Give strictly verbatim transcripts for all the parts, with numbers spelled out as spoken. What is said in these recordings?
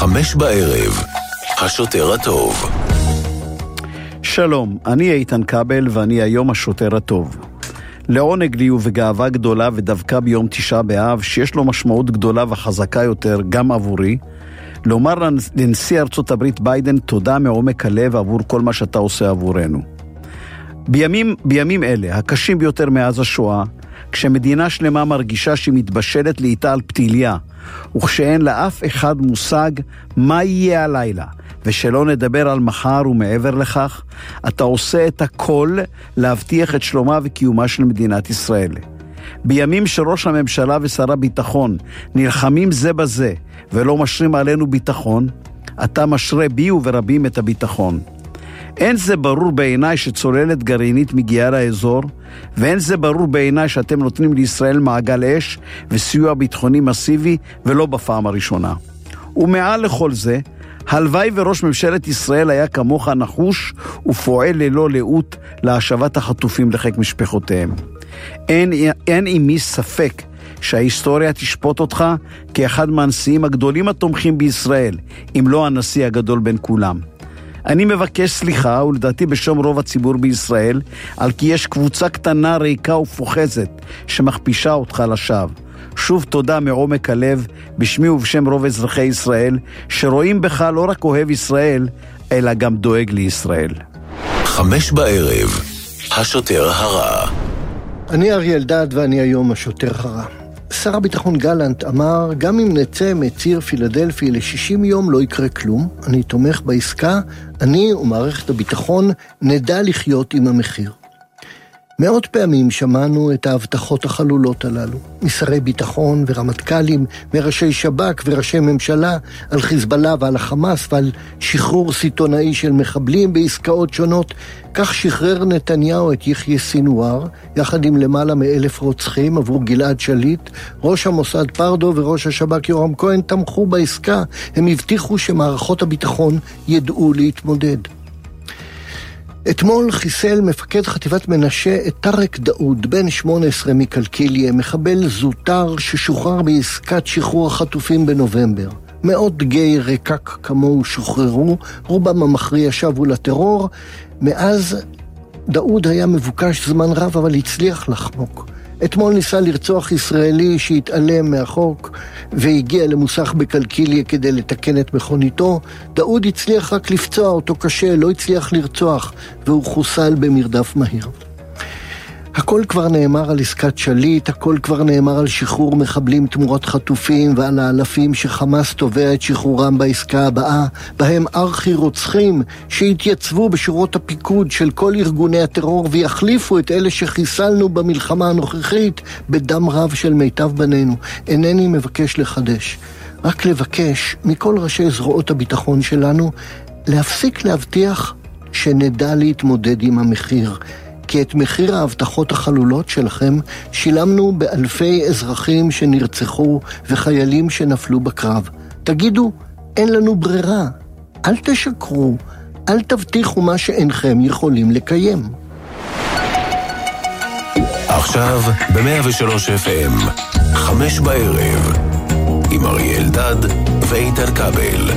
חמש בערב, השוטר הטוב. שלום, אני איתן כבל ואני היום השוטר הטוב. לעונג לי ובגאווה גדולה ודווקא ביום תשעה באב, שיש לו משמעות גדולה וחזקה יותר גם עבורי, לומר לנשיא ארצות הברית ביידן תודה מעומק הלב עבור כל מה שאתה עושה עבורנו. בימים, בימים אלה, הקשים ביותר מאז השואה, כשמדינה שלמה מרגישה שהיא מתבשלת לאיתה על פתיליה, וכשאין לאף אחד מושג מה יהיה הלילה, ושלא נדבר על מחר ומעבר לכך, אתה עושה את הכל להבטיח את שלומה וקיומה של מדינת ישראל. בימים שראש הממשלה ושר הביטחון נלחמים זה בזה ולא משרים עלינו ביטחון, אתה משרה בי וברבים את הביטחון. אין זה ברור בעיניי שצוללת גרעינית מגיעה לאזור, ואין זה ברור בעיניי שאתם נותנים לישראל מעגל אש וסיוע ביטחוני מסיבי ולא בפעם הראשונה. ומעל לכל זה, הלוואי וראש ממשלת ישראל היה כמוך נחוש ופועל ללא לאות להשבת החטופים לחיק משפחותיהם. אין, אין עימי ספק שההיסטוריה תשפוט אותך כאחד מהנשיאים הגדולים התומכים בישראל, אם לא הנשיא הגדול בין כולם. אני מבקש סליחה, ולדעתי בשם רוב הציבור בישראל, על כי יש קבוצה קטנה, ריקה ופוחזת, שמכפישה אותך לשווא. שוב תודה מעומק הלב, בשמי ובשם רוב אזרחי ישראל, שרואים בך לא רק אוהב ישראל, אלא גם דואג לישראל. חמש בערב, השוטר הרע. אני אריה אלדד ואני היום השוטר הרע. שר הביטחון גלנט אמר, גם אם נצא מציר פילדלפי ל-שישים יום לא יקרה כלום, אני תומך בעסקה, אני ומערכת הביטחון נדע לחיות עם המחיר. מאות פעמים שמענו את ההבטחות החלולות הללו, משרי ביטחון ורמטכ"לים, מראשי שב"כ וראשי ממשלה, על חיזבאללה ועל החמאס ועל שחרור סיטונאי של מחבלים בעסקאות שונות. כך שחרר נתניהו את יחיא סינואר, יחד עם למעלה מאלף רוצחים עבור גלעד שליט. ראש המוסד פרדו וראש השב"כ יורם כהן תמכו בעסקה, הם הבטיחו שמערכות הביטחון ידעו להתמודד. אתמול חיסל מפקד חטיבת מנשה את טרק דאוד, בן שמונה עשרה מקלקיליה, מחבל זוטר ששוחרר בעסקת שחרור החטופים בנובמבר. מאות גיא רקק כמוהו שוחררו, רובם המכריע שבו לטרור. מאז דאוד היה מבוקש זמן רב, אבל הצליח לחמוק. אתמול ניסה לרצוח ישראלי שהתעלם מהחוק והגיע למוסך בקלקיליה כדי לתקן את מכוניתו. דאוד הצליח רק לפצוע אותו קשה, לא הצליח לרצוח, והוא חוסל במרדף מהיר. הכל כבר נאמר על עסקת שליט, הכל כבר נאמר על שחרור מחבלים תמורת חטופים ועל האלפים שחמאס תובע את שחרורם בעסקה הבאה, בהם ארכי רוצחים שהתייצבו בשורות הפיקוד של כל ארגוני הטרור ויחליפו את אלה שחיסלנו במלחמה הנוכחית בדם רב של מיטב בנינו. אינני מבקש לחדש, רק לבקש מכל ראשי זרועות הביטחון שלנו להפסיק להבטיח שנדע להתמודד עם המחיר. כי את מחיר ההבטחות החלולות שלכם שילמנו באלפי אזרחים שנרצחו וחיילים שנפלו בקרב. תגידו, אין לנו ברירה. אל תשקרו, אל תבטיחו מה שאינכם יכולים לקיים. עכשיו ב-מאה ושלוש אף אם, חמש בערב, עם אריה אלדד ואיתן כבל.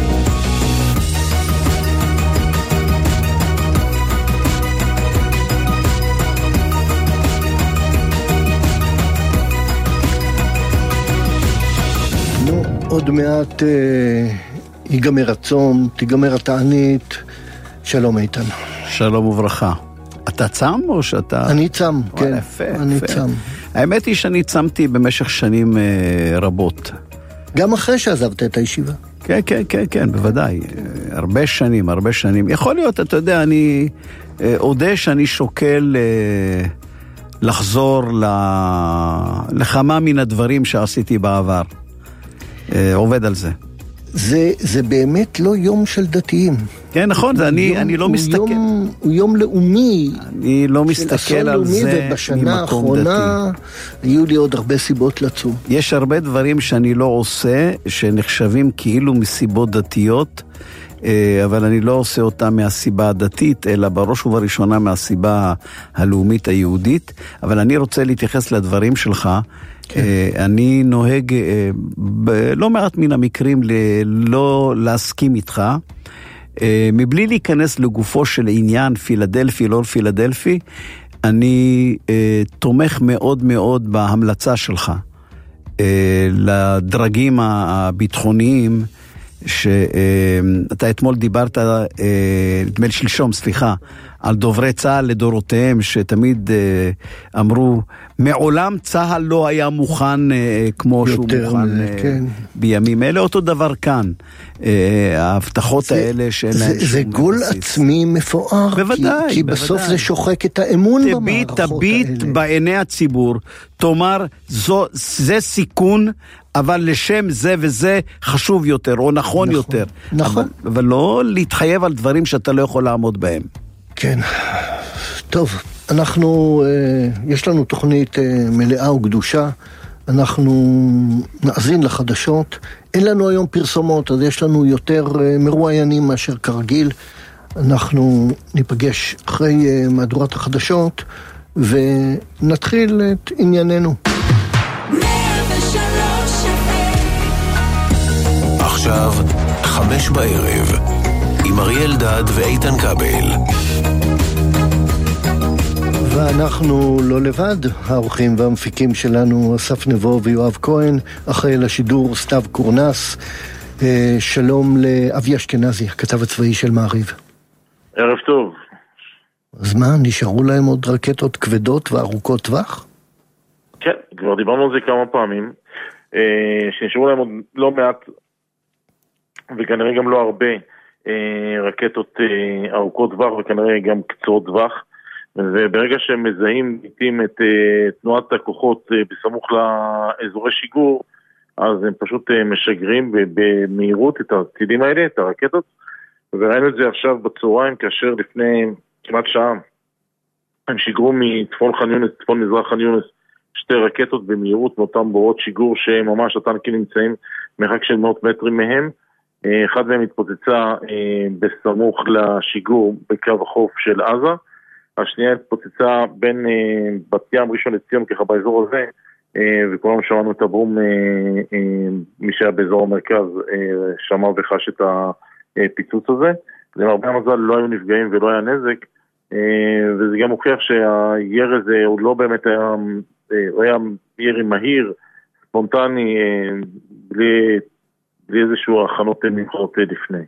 עוד מעט אה, ייגמר הצום, תיגמר התענית. שלום איתן. שלום וברכה. אתה צם או שאתה... אני צם, כן. יפה, אני יפה. צם. האמת היא שאני צמתי במשך שנים אה, רבות. גם אחרי שעזבת את הישיבה. כן, כן, כן, כן, בוודאי. אה, הרבה שנים, הרבה שנים. יכול להיות, אתה יודע, אני אה, עודה שאני שוקל אה, לחזור ל... לכמה מן הדברים שעשיתי בעבר. עובד על זה. זה, זה באמת לא יום של דתיים. כן, נכון, זה אני, אני לא מסתכל. יום, הוא יום לאומי. אני לא מסתכל על זה ובשנה האחרונה היו לי עוד הרבה סיבות לצום. יש הרבה דברים שאני לא עושה, שנחשבים כאילו מסיבות דתיות, אבל אני לא עושה אותם מהסיבה הדתית, אלא בראש ובראשונה מהסיבה הלאומית היהודית. אבל אני רוצה להתייחס לדברים שלך, אני נוהג בלא מעט מן המקרים לא להסכים איתך, מבלי להיכנס לגופו של עניין, פילדלפי, לא פילדלפי, אני תומך מאוד מאוד בהמלצה שלך לדרגים הביטחוניים, שאתה אתמול דיברת, נדמה לי שלשום, סליחה, על דוברי צה"ל לדורותיהם, שתמיד אמרו, מעולם צה"ל לא היה מוכן כמו שהוא מוכן כן. בימים אלה. אותו דבר כאן, ההבטחות זה, האלה שאין להם זה, זה גול בסיס. עצמי מפואר, בוודאי, כי, כי בוודאי. בסוף זה שוחק את האמון תביט, במערכות האלה. תביט בעיני הציבור, תאמר, זו, זה סיכון, אבל לשם זה וזה חשוב יותר, או נכון, נכון יותר. נכון. אבל, אבל לא להתחייב על דברים שאתה לא יכול לעמוד בהם. כן. טוב, אנחנו, יש לנו תוכנית מלאה וקדושה, אנחנו נאזין לחדשות, אין לנו היום פרסומות, אז יש לנו יותר מרואיינים מאשר כרגיל, אנחנו ניפגש אחרי מהדורת החדשות, ונתחיל את ענייננו. עכשיו, חמש בערב, עם אריאל אלדד ואיתן כבל. ואנחנו לא לבד, האורחים והמפיקים שלנו, אסף נבו ויואב כהן, אחרי לשידור סתיו קורנס. שלום לאבי אשכנזי, הכתב הצבאי של מעריב. ערב טוב. אז מה, נשארו להם עוד רקטות כבדות וארוכות טווח? כן, כבר דיברנו על זה כמה פעמים, שנשארו להם עוד לא מעט, וכנראה גם לא הרבה, רקטות ארוכות טווח, וכנראה גם קצרות טווח, וברגע שהם מזהים לעתים את תנועת הכוחות בסמוך לאזורי שיגור, אז הם פשוט משגרים במהירות את הטילים האלה, את הרקטות, וראינו את זה עכשיו בצהריים, כאשר לפני כמעט שעה, הם שיגרו מצפון ח'אן יונס, צפון מזרח ח'אן יונס, שתי רקטות במהירות מאותם בורות שיגור, שממש הטנקים נמצאים מרחק של מאות מטרים מהם, אחד מהם התפוצצה בסמוך לשיגור בקו החוף של עזה, השנייה התפוצצה בין בת ים ראשון לציון ככה באזור הזה, וכולנו שמענו את הברום, מי שהיה באזור המרכז שמע וחש את הפיצוץ הזה. למרבה המזל לא היו נפגעים ולא היה נזק, וזה גם מוכיח שהירי הזה הוא לא באמת היה, הוא היה ירי מהיר, ספונטני, בלי, בלי איזשהו הכנות מיוחדות לפני.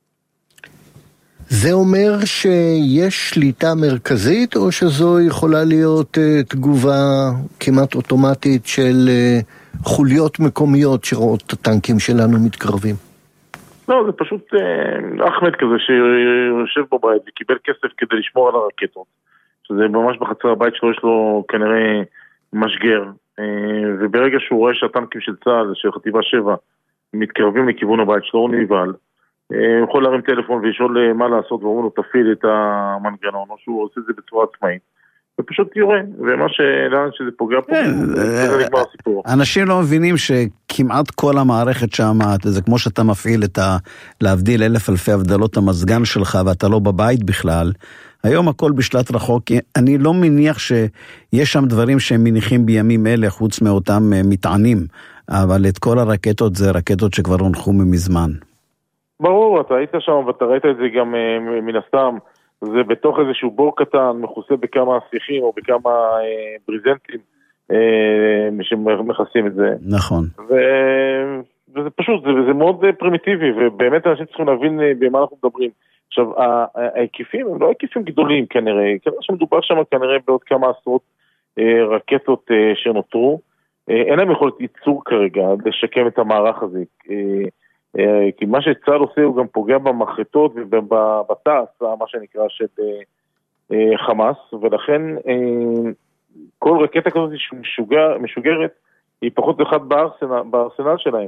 זה אומר שיש שליטה מרכזית, או שזו יכולה להיות uh, תגובה כמעט אוטומטית של uh, חוליות מקומיות שרואות את הטנקים שלנו מתקרבים? לא, זה פשוט uh, אחמד כזה שיושב בבית וקיבל כסף כדי לשמור על הרקטות. שזה ממש בחצר הבית שלו, יש לו כנראה משגר. Uh, וברגע שהוא רואה שהטנקים של צה"ל, של חטיבה שבע, מתקרבים לכיוון הבית שלו, הוא נבהל. הוא יכול להרים טלפון וישאול מה לעשות, ואומרים לו תפעיל את המנגנון, או שהוא עושה את זה בצורה עצמאית, ופשוט יורה, ומה שלאן שזה פוגע פה, זה נגמר הסיפור. אנשים לא מבינים שכמעט כל המערכת שם, זה כמו שאתה מפעיל את ה... להבדיל אלף אלפי הבדלות המזגן שלך, ואתה לא בבית בכלל, היום הכל בשלט רחוק, אני לא מניח שיש שם דברים שהם מניחים בימים אלה, חוץ מאותם מטענים, אבל את כל הרקטות זה רקטות שכבר הונחו ממזמן. ברור, אתה היית שם ואתה ראית את זה גם מן הסתם, זה בתוך איזשהו בור קטן, מכוסה בכמה שיחים או בכמה אה, בריזנטים אה, שמכסים את זה. נכון. ו... וזה פשוט, זה, זה מאוד פרימיטיבי, ובאמת אנשים צריכים להבין במה אנחנו מדברים. עכשיו, ההקיפים הם לא הקיפים גדולים כנראה, כנראה שמדובר שם כנראה בעוד כמה עשרות אה, רקטות אה, שנותרו, אה, אין להם יכולת ייצור כרגע לשקם את המערך הזה, אה, כי מה שצה"ל עושה הוא גם פוגע במחרטות ובטס, מה שנקרא של חמאס, ולכן כל רקטה כזאת משוגרת היא פחות אחד בארסנל שלהם,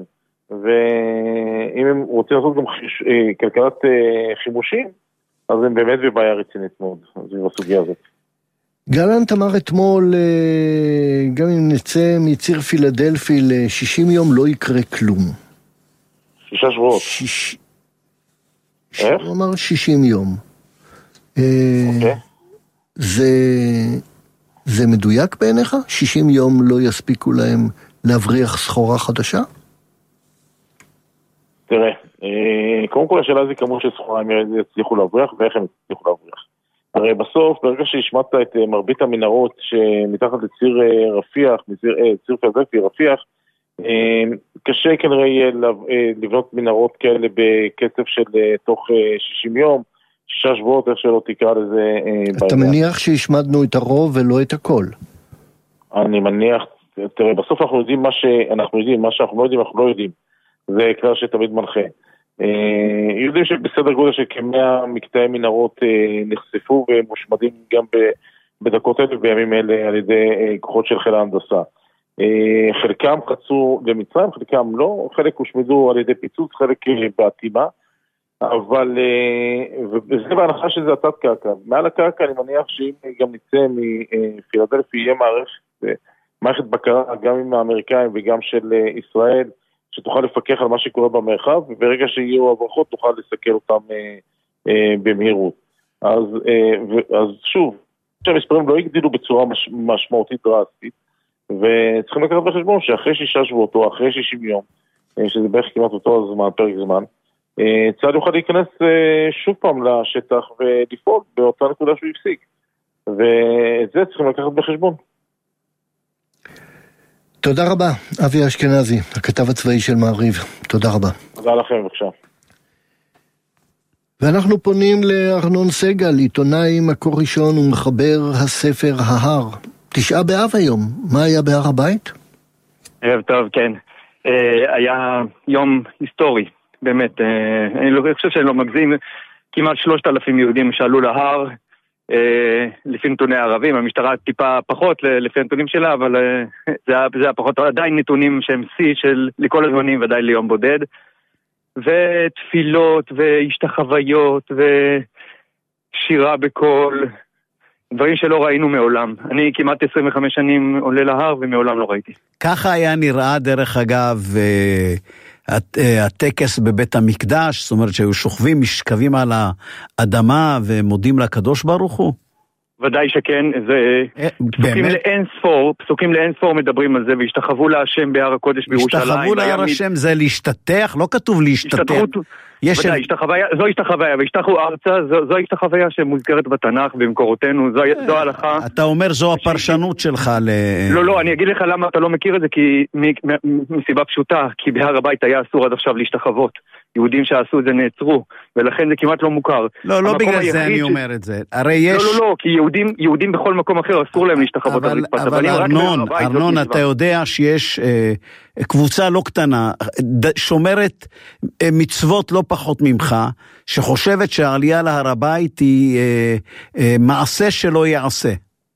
ואם הם רוצים לעשות גם כלכלת חימושים, אז הם באמת בבעיה רצינית מאוד, זו הסוגיה הזאת. גלנט אמר אתמול, גם אם נצא מציר פילדלפי ל-שישים יום לא יקרה כלום. שישה שבועות. שיש... איך? הוא אמר שישים יום. אוקיי. זה... זה מדויק בעיניך? שישים יום לא יספיקו להם להבריח סחורה חדשה? תראה, קודם כל השאלה זה כמות של סחורה הם יצליחו להבריח ואיך הם יצליחו להבריח. הרי בסוף, ברגע שהשמעת את מרבית המנהרות שמתחת לציר רפיח, ציר פילדלפי רפיח, קשה כנראה יהיה לבנות מנהרות כאלה בקצב של תוך שישים יום, שישה שבועות, איך שלא תקרא לזה. אתה מניח שהשמדנו את הרוב ולא את הכל? אני מניח, תראה, בסוף אנחנו יודעים מה שאנחנו יודעים, מה שאנחנו לא יודעים, אנחנו לא יודעים. זה כלל שתמיד מנחה. יודעים שבסדר גודל שכמאה מקטעי מנהרות נחשפו ומושמדים גם בדקות אלה בימים אלה על ידי כוחות של חיל ההנדסה. חלקם חצו למצרים, חלקם לא, חלק הושמדו על ידי פיצוץ, חלק בעטימה, אבל וזה בהנחה שזה התת קרקע. מעל הקרקע אני מניח שאם גם נצא מפילדלפי יהיה מערכת, מערכת בקרה גם עם האמריקאים וגם של ישראל, שתוכל לפקח על מה שקורה במרחב, וברגע שיהיו הברכות תוכל לסכל אותם אה, אה, במהירות. אז, אה, אז שוב, שהמספרים לא יגדילו בצורה מש, משמעותית דרסטית, וצריכים לקחת בחשבון שאחרי שישה שבועות או אחרי שישים יום, אה, שזה בערך כמעט אותו זמן, פרק זמן, אה, צה"ל יוכל להיכנס אה, שוב פעם לשטח ולפעול באותה נקודה שהוא הפסיק. ואת זה צריכים לקחת בחשבון. תודה רבה, אבי אשכנזי, הכתב הצבאי של מעריב. תודה רבה. תודה לכם, בבקשה. ואנחנו פונים לארנון סגל, עיתונאי מקור ראשון ומחבר הספר ההר. תשעה באב היום, מה היה בהר הבית? ערב טוב, כן. אה, היה יום היסטורי, באמת. אה, אני לא חושב שאני לא מגזים, כמעט שלושת אלפים יהודים שעלו להר, לפי נתוני הערבים, המשטרה טיפה פחות לפי נתונים שלה, אבל זה היה פחות, עדיין נתונים שהם שיא של לכל הזמנים ודאי ליום בודד, ותפילות והשתחוויות ושירה בקול, דברים שלא ראינו מעולם. אני כמעט עשרים וחמש שנים עולה להר ומעולם לא ראיתי. ככה היה נראה דרך אגב הטקס בבית המקדש, זאת אומרת שהיו שוכבים, משכבים על האדמה ומודים לקדוש ברוך הוא? ודאי שכן, זה פסוקים לאין ספור, פסוקים לאין ספור מדברים על זה, והשתחוו להשם בהר הקודש בירושלים. השתחוו להר השם זה להשתתח, לא כתוב להשתתח. ודאי, זו השתחוויה, והשתחו ארצה, זו השתחוויה שמוזכרת בתנ"ך במקורותינו, זו ההלכה. אתה אומר זו הפרשנות שלך ל... לא, לא, אני אגיד לך למה אתה לא מכיר את זה, כי מסיבה פשוטה, כי בהר הבית היה אסור עד עכשיו להשתחוות. יהודים שעשו את זה נעצרו, ולכן זה כמעט לא מוכר. לא, לא בגלל זה אני אומר את זה. הרי יש... לא, לא, לא, כי יהודים, יהודים בכל מקום אחר אסור להם להשתחוות. אבל, אבל ארנון, ארנון, אתה יודע שיש אה, קבוצה לא קטנה, שומרת אה, מצוות לא פחות ממך, שחושבת שהעלייה להר הבית היא אה, אה, מעשה שלא יעשה.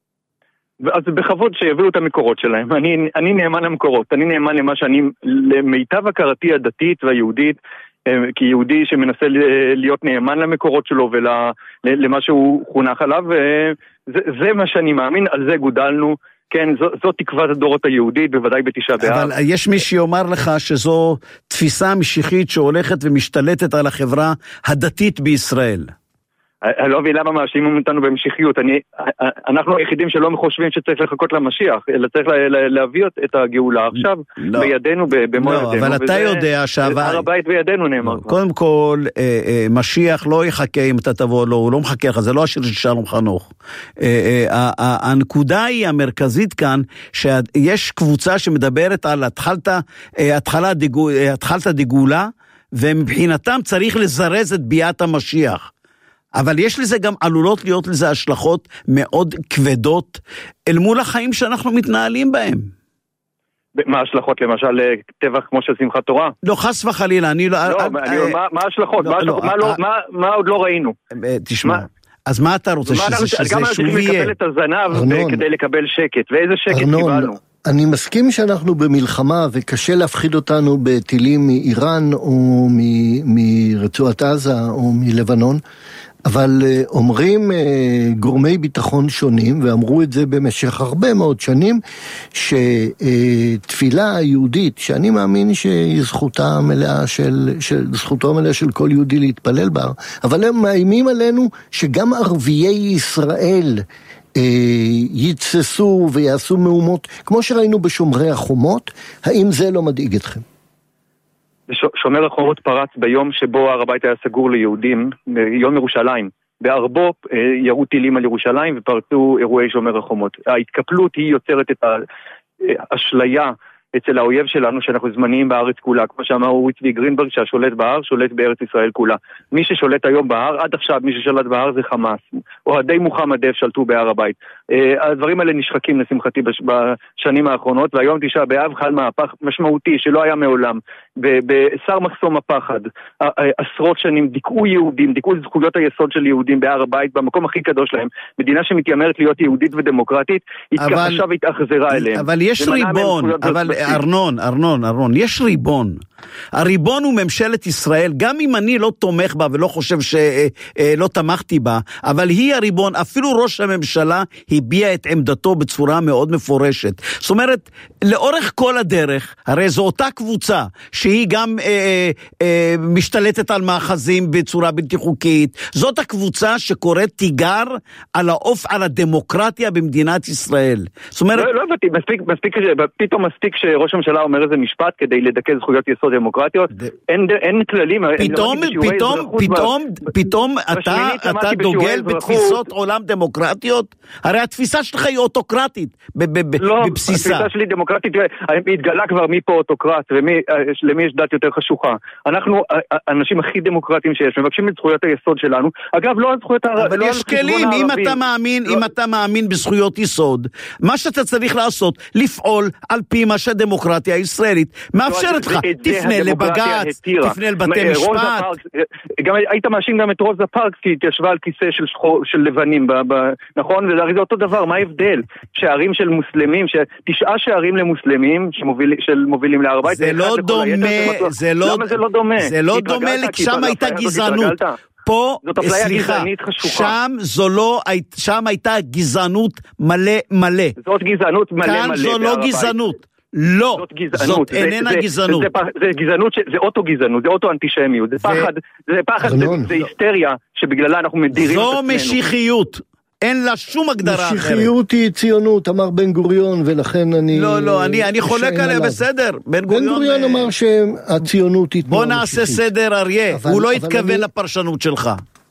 אז בכבוד שיביאו את המקורות שלהם. אני, אני נאמן למקורות, אני נאמן למה שאני, למיטב הכרתי הדתית והיהודית, כיהודי שמנסה להיות נאמן למקורות שלו ולמה שהוא חונך עליו, זה, זה מה שאני מאמין, על זה גודלנו, כן, זו, זו תקוות הדורות היהודית, בוודאי בתשעה באב. אבל יש מי שיאמר לך שזו תפיסה משיחית שהולכת ומשתלטת על החברה הדתית בישראל. אני לא מבין למה מאשימים אותנו במשיחיות. אני, אנחנו היחידים שלא חושבים שצריך לחכות למשיח, אלא צריך להביא את הגאולה עכשיו לא. בידינו, במו לא, ידינו. אבל אתה יודע שהווה... הר הבית בידינו נאמר. קודם כל, אה, אה, משיח לא יחכה אם אתה תבוא לו, הוא לא מחכה לך, זה לא השיר של שלום חנוך. אה, אה, אה, הנקודה היא המרכזית כאן, שיש קבוצה שמדברת על התחלת, אה, התחלה דגו, אה, התחלת דגולה, ומבחינתם צריך לזרז את ביאת המשיח. אבל יש לזה גם עלולות להיות לזה השלכות מאוד כבדות אל מול החיים שאנחנו מתנהלים בהם. מה ההשלכות למשל טבח כמו של שמחת תורה? לא, חס וחלילה, אני לא... מה ההשלכות? מה עוד לא ראינו? תשמע, אז מה אתה רוצה? גם אנחנו צריכים לקבל את הזנב כדי לקבל שקט, ואיזה שקט קיבלנו? אני מסכים שאנחנו במלחמה וקשה להפחיד אותנו בטילים מאיראן או מרצועת עזה או מלבנון, אבל אומרים גורמי ביטחון שונים, ואמרו את זה במשך הרבה מאוד שנים, שתפילה היהודית, שאני מאמין שהיא זכותה המלאה של, של, זכותו המלאה של כל יהודי להתפלל בה, אבל הם מאיימים עלינו שגם ערביי ישראל יתססו ויעשו מהומות, כמו שראינו בשומרי החומות, האם זה לא מדאיג אתכם? שומר החומות פרץ ביום שבו הר הבית היה סגור ליהודים, יום ירושלים. בארבו ירו טילים על ירושלים ופרצו אירועי שומר החומות. ההתקפלות היא יוצרת את האשליה אצל האויב שלנו שאנחנו זמניים בארץ כולה, כמו שאמר אורי צבי גרינברג, שהשולט בהר שולט בארץ ישראל כולה. מי ששולט היום בהר, עד עכשיו מי ששולט בהר זה חמאס, אוהדי מוחמד דף שלטו בהר הבית. הדברים האלה נשחקים לשמחתי בשנים האחרונות, והיום תשעה באב חל מהפך משמעותי שלא היה מעולם, בשר מחסום הפחד. עשרות שנים דיכאו יהודים, דיכאו זכויות היסוד של יהודים בהר הבית, במקום הכי קדוש להם. מדינה שמתיימרת להיות יהודית ודמוקרטית, התכחשה והתאכזרה אליהם. אבל יש ריבון, אבל ארנון, ארנון, ארנון, יש ריבון. הריבון הוא ממשלת ישראל, גם אם אני לא תומך בה ולא חושב שלא תמכתי בה, אבל היא הריבון, אפילו ראש הממשלה הביע את עמדתו בצורה מאוד מפורשת. זאת אומרת, לאורך כל הדרך, הרי זו אותה קבוצה, שהיא גם אה, אה, משתלטת על מאחזים בצורה בלתי חוקית, זאת הקבוצה שקוראת תיגר על האוף, על הדמוקרטיה במדינת ישראל. זאת אומרת... לא, לא הבאתי, מספיק, מספיק, פתאום מספיק שראש הממשלה אומר איזה משפט כדי לדכא זכויות יסוד דמוקרטיות, אין, אין כללים. פתאום, פתאום, פתאום, פתאום אתה, אתה דוגל בתפיסות עולם דמוקרטיות? הרי התפיסה שלך היא אוטוקרטית בבסיסה. לא, התפיסה שלי דמוקרטית, התגלה כבר מי פה אוטוקרט ולמי יש דת יותר חשוכה. אנחנו, האנשים הכי דמוקרטיים שיש, מבקשים את זכויות היסוד שלנו. אגב, לא על זכויות הערבים. אבל יש כלים, אם אתה מאמין, אם אתה מאמין בזכויות יסוד, מה שאתה צריך לעשות, לפעול על פי מה שהדמוקרטיה הישראלית מאפשרת לך. תפנה לבג"ץ, תפנה לבתי משפט. גם היית מאשים גם את רוזה פארקס, כי התיישבה על כיסא של לבנים, נכון? וזה אותו דבר, מה ההבדל? שערים של מוסלמים, תשעה שערים למוסלמים שמובילים להר הבית. זה לא דומה, זה לא דומה. זה לא דומה, שם הייתה גזענות. פה, סליחה, שם זו לא, שם הייתה גזענות מלא מלא. זאת גזענות מלא מלא. כאן זו לא גזענות. לא, זאת, זאת זה, איננה זה, גזענות. זה, זה, זה גזענות, זה אוטו גזענות, זה אוטו אנטישמיות, זה פחד, זה פחד, זה, זה היסטריה שבגללה אנחנו מדירים את עצמנו. זו משיחיות, אין לה שום הגדרה אחרת. משיחיות היא ציונות, אמר בן גוריון, ולכן אני... לא, לא, אני, אני חולק עליה בסדר. בן גוריון, בן גוריון אמר שהציונות היא תנועה משיחית. בוא נעשה סדר, אריה, אבל, הוא לא התכוון אני... לפרשנות שלך.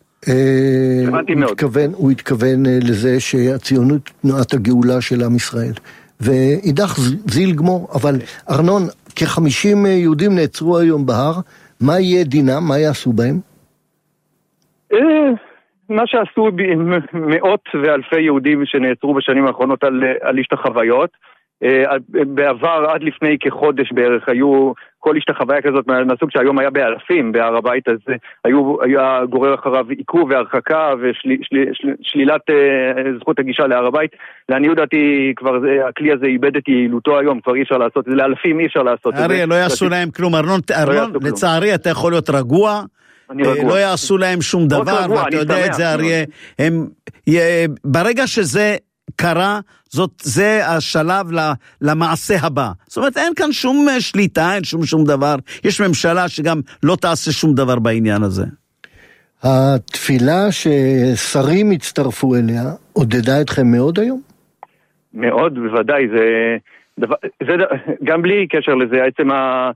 הוא התכוון לזה שהציונות תנועת הגאולה של עם ישראל. ואידך זיל גמור, אבל ארנון, כ-חמישים יהודים נעצרו היום בהר, מה יהיה דינם? מה יעשו בהם? מה שעשו מאות ואלפי יהודים שנעצרו בשנים האחרונות על, על השתחוויות, בעבר עד לפני כחודש בערך היו כל השתחוויה כזאת מהסוג שהיום היה באלפים בהר הבית, אז היו, היה גורר אחריו עיכוב והרחקה ושלילת זכות הגישה להר הבית. לעניות דעתי כבר הכלי הזה איבד את יעילותו היום, כבר אי אפשר לעשות את זה, לאלפים אי אפשר לעשות את זה. אריה, לא יעשו להם כלום, ארנון, לצערי אתה יכול להיות רגוע, לא יעשו להם שום דבר, ואתה יודע את זה אריה, ברגע שזה קרה, זאת, זה השלב למעשה הבא. זאת אומרת, אין כאן שום שליטה, אין שום שום דבר. יש ממשלה שגם לא תעשה שום דבר בעניין הזה. התפילה ששרים הצטרפו אליה, עודדה אתכם מאוד היום? מאוד, בוודאי. זה, דבר, זה, גם בלי קשר לזה, עצם ה...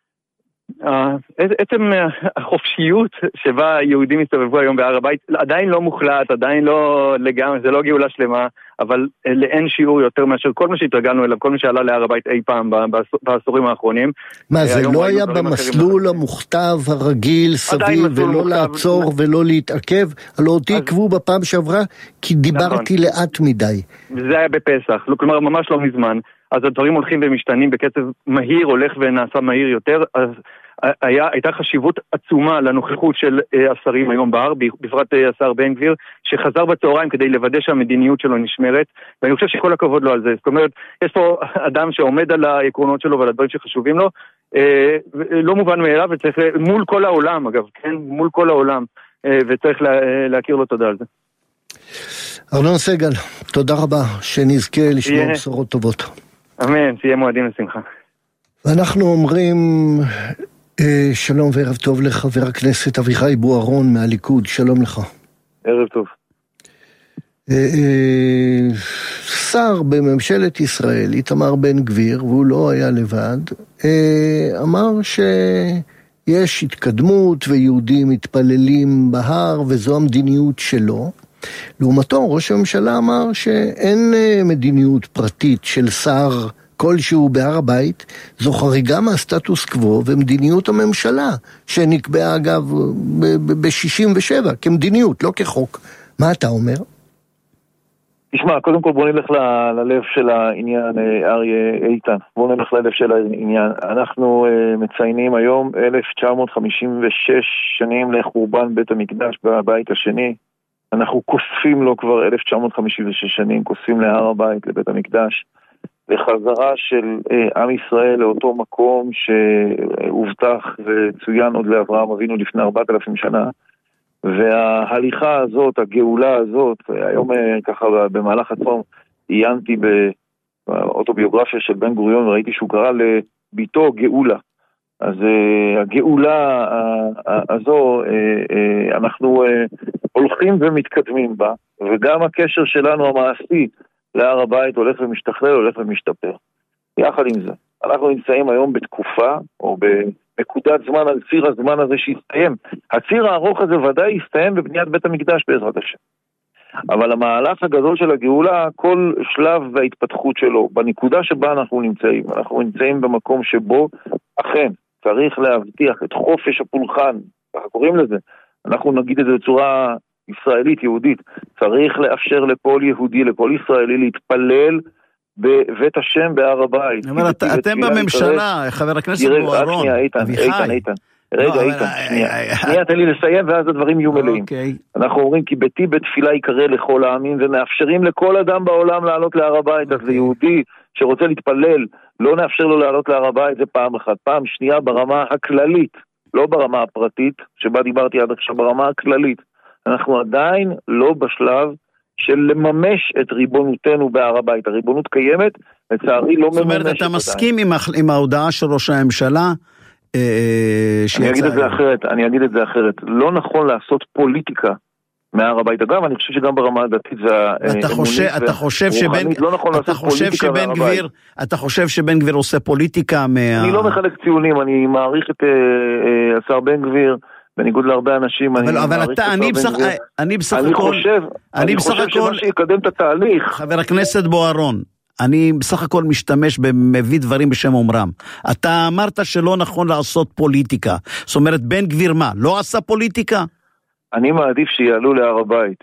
עצם החופשיות שבה יהודים הסתובבו היום בהר הבית עדיין לא מוחלט, עדיין לא לגמרי, זה לא גאולה שלמה, אבל לאין שיעור יותר מאשר כל מה שהתרגלנו אליו, כל מי שעלה להר הבית אי פעם בעשורים האחרונים. מה, זה לא היה במסלול המוכתב הרגיל סביב ולא לעצור ולא להתעכב? הלא אותי עקבו בפעם שעברה כי דיברתי לאט מדי. זה היה בפסח, כלומר ממש לא מזמן. אז הדברים הולכים ומשתנים בקצב מהיר, הולך ונעשה מהיר יותר, אז היה, הייתה חשיבות עצומה לנוכחות של השרים היום בהר, בפרט השר בן גביר, שחזר בצהריים כדי לוודא שהמדיניות שלו נשמרת, ואני חושב שכל הכבוד לו על זה. זאת אומרת, יש פה אדם שעומד על העקרונות שלו ועל הדברים שחשובים לו, לא מובן מאליו, וצריך מול כל העולם, אגב, כן, מול כל העולם, וצריך לה, להכיר לו תודה על זה. ארנון סגל, תודה רבה, שנזכה לשמוע בשורות טובות. אמן, תהיה מועדים לשמחה. ואנחנו אומרים אה, שלום וערב טוב לחבר הכנסת אביחי בוארון מהליכוד, שלום לך. ערב טוב. שר בממשלת ישראל, איתמר בן גביר, והוא לא היה לבד, אמר שיש התקדמות ויהודים מתפללים בהר, וזו המדיניות שלו. לעומתו, ראש הממשלה אמר שאין מדיניות פרטית של שר כלשהו בהר הבית, זו חריגה מהסטטוס קוו ומדיניות הממשלה, שנקבעה אגב ב-שישים ושבע, כמדיניות, לא כחוק. מה אתה אומר? תשמע, קודם כל בוא נלך ל- ללב של העניין, אריה איתן. בוא נלך ללב של העניין. אנחנו uh, מציינים היום אלף תשע מאות חמישים ושש שנים לחורבן בית המקדש בבית השני. אנחנו כוספים לו כבר אלף תשע מאות חמישים ושש שנים, כוספים להר הבית, לבית המקדש. לחזרה של uh, עם ישראל לאותו מקום שהובטח וצוין עוד לאברהם אבינו לפני ארבעת אלפים שנה. וההליכה הזאת, הגאולה הזאת, היום ככה במהלך הצום עיינתי באוטוביוגרפיה של בן גוריון וראיתי שהוא קרא לביתו גאולה. אז הגאולה הזו אנחנו הולכים ומתקדמים בה, וגם הקשר שלנו המעשי להר הבית הולך ומשתכלל, הולך ומשתפר. יחד עם זה, אנחנו נמצאים היום בתקופה או ב... נקודת זמן על ציר הזמן הזה שיסתיים. הציר הארוך הזה ודאי יסתיים בבניית בית המקדש בעזרת השם. אבל המהלך הגדול של הגאולה, כל שלב וההתפתחות שלו, בנקודה שבה אנחנו נמצאים, אנחנו נמצאים במקום שבו אכן צריך להבטיח את חופש הפולחן, ככה קוראים לזה, אנחנו נגיד את זה בצורה ישראלית, יהודית, צריך לאפשר לכל יהודי, לכל ישראלי להתפלל בבית השם בהר הבית. אבל אתם בממשלה, חבר הכנסת בוארון, איתן, איתן, רגע, איתן, שנייה, שנייה, תן לי לסיים ואז הדברים יהיו מלאים. אנחנו אומרים כי ביתי בתפילה יקרא לכל העמים, ומאפשרים לכל אדם בעולם לעלות להר הבית. אז ליהודי שרוצה להתפלל, לא נאפשר לו לעלות להר הבית, זה פעם אחת. פעם שנייה ברמה הכללית, לא ברמה הפרטית, שבה דיברתי עד עכשיו, ברמה הכללית. אנחנו עדיין לא בשלב של לממש את ריבונותנו בהר הבית. הריבונות קיימת, לצערי לא מממשת. זאת אומרת, אתה מסכים עם, עם ההודעה של ראש הממשלה? אני אגיד את זה אחרת, אני אגיד את זה אחרת. לא נכון לעשות פוליטיקה מהר הבית. אגב, אני חושב שגם ברמה הדתית והרוחנית לא נכון לעשות פוליטיקה מהר הבית. אתה חושב שבן גביר עושה פוליטיקה? אני לא מחלק ציונים, אני מעריך את השר בן גביר, בניגוד להרבה אנשים. אבל, אבל אתה, אני בסך, אני בסך אני הכל, חושב, אני, אני חושב הכל, שמה שיקדם את התהליך. חבר הכנסת בוארון, אני בסך הכל משתמש במביא דברים בשם אומרם. אתה אמרת שלא נכון לעשות פוליטיקה. זאת אומרת, בן גביר מה? לא עשה פוליטיקה? אני מעדיף שיעלו להר הבית.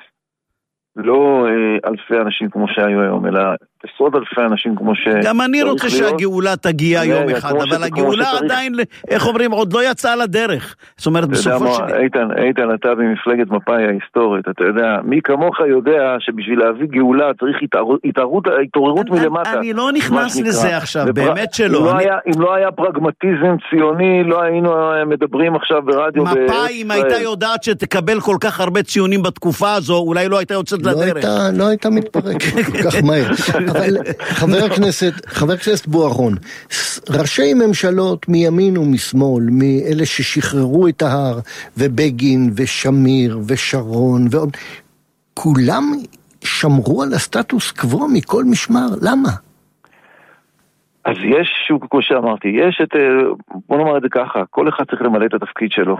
לא אה, אלפי אנשים כמו שהיו היום, אלא עשרות אלפי אנשים כמו ש... גם אני רוצה שהגאולה תגיע יום אחד, אבל הגאולה עדיין, איך אומרים, עוד לא יצאה לדרך. זאת אומרת, בסופו של... איתן, איתן, אתה במפלגת מפא"י ההיסטורית, אתה יודע, מי כמוך יודע שבשביל להביא גאולה צריך התעוררות מלמטה. אני לא נכנס לזה עכשיו, באמת שלא. אם לא היה פרגמטיזם ציוני, לא היינו מדברים עכשיו ברדיו... מפא"י, אם הייתה יודעת שתקבל כל כך הרבה ציונים בתקופה הזו, אולי לא הייתה יוצאת לדרך. לא הייתה מתפרק כל כך מהר. אבל חבר הכנסת, חבר הכנסת בוארון, ראשי ממשלות מימין ומשמאל, מאלה ששחררו את ההר, ובגין ושמיר ושרון ועוד, כולם שמרו על הסטטוס קוו מכל משמר. למה? אז יש, כמו שאמרתי, יש את, בוא נאמר את זה ככה, כל אחד צריך למלא את התפקיד שלו.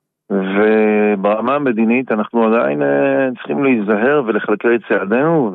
וברמה המדינית אנחנו עדיין צריכים להיזהר ולחלקר את צעדינו,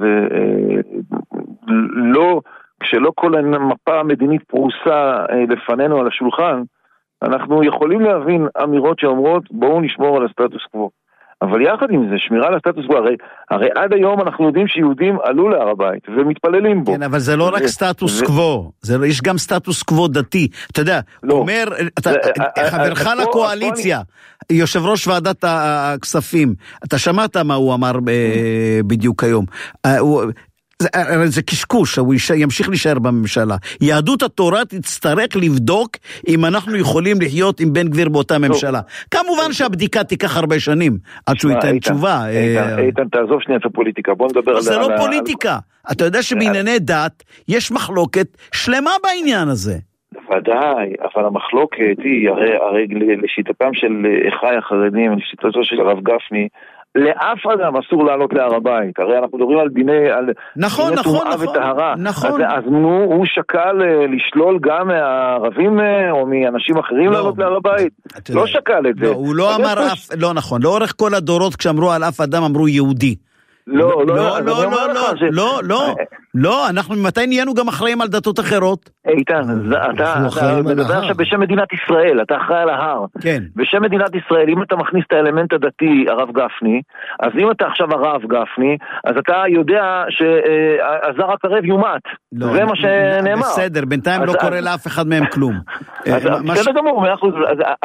ולא, כשלא כל המפה המדינית פרוסה לפנינו על השולחן, אנחנו יכולים להבין אמירות שאומרות בואו נשמור על הסטטוס קוו. אבל יחד עם זה, שמירה על הסטטוס קוו, הרי, הרי עד היום אנחנו יודעים שיהודים עלו להר הבית ומתפללים בו. כן, אבל זה לא רק סטטוס קוו, יש גם סטטוס קוו דתי. אתה יודע, אומר, חברך לקואליציה, יושב ראש ועדת הכספים, אתה שמעת מה הוא אמר בדיוק היום. זה, זה קשקוש, הוא ימשיך להישאר בממשלה. יהדות התורה תצטרך לבדוק אם אנחנו יכולים לחיות עם בן גביר באותה ממשלה. כמובן שהבדיקה תיקח הרבה שנים עד שהוא ייתן תשובה. איתן, תעזוב שנייה את הפוליטיקה, בוא נדבר על... זה לא פוליטיקה. אתה יודע שבענייני דת יש מחלוקת שלמה בעניין הזה. ודאי, אבל המחלוקת היא, הרי לשיטתם של אחי החרדים, לשיטתו של הרב גפני, לאף אדם אסור לעלות להר הבית. הרי אנחנו מדברים על דיני, על נכון, דיני נכון, טומאה נכון, וטהרה. נכון. אז, אז הוא, הוא שקל לשלול גם מהערבים או מאנשים אחרים לא, לעלות להר הבית. לא יודע, שקל את זה. לא, הוא לא אמר פוש... אף, לא נכון. לאורך כל הדורות כשאמרו על אף אדם אמרו יהודי. לא, לא, לא, לא, לא, לא, לא, לא, לא, אנחנו ממתי נהיינו גם אחראים על דתות אחרות? איתן, אתה מדבר עכשיו בשם מדינת ישראל, אתה אחראי על ההר. כן. בשם מדינת ישראל, אם אתה מכניס את האלמנט הדתי, הרב גפני, אז אם אתה עכשיו הרב גפני, אז אתה יודע שהזר הקרב יומט. זה מה שנאמר. בסדר, בינתיים לא קורה לאף אחד מהם כלום. בסדר גמור, מאה אחוז,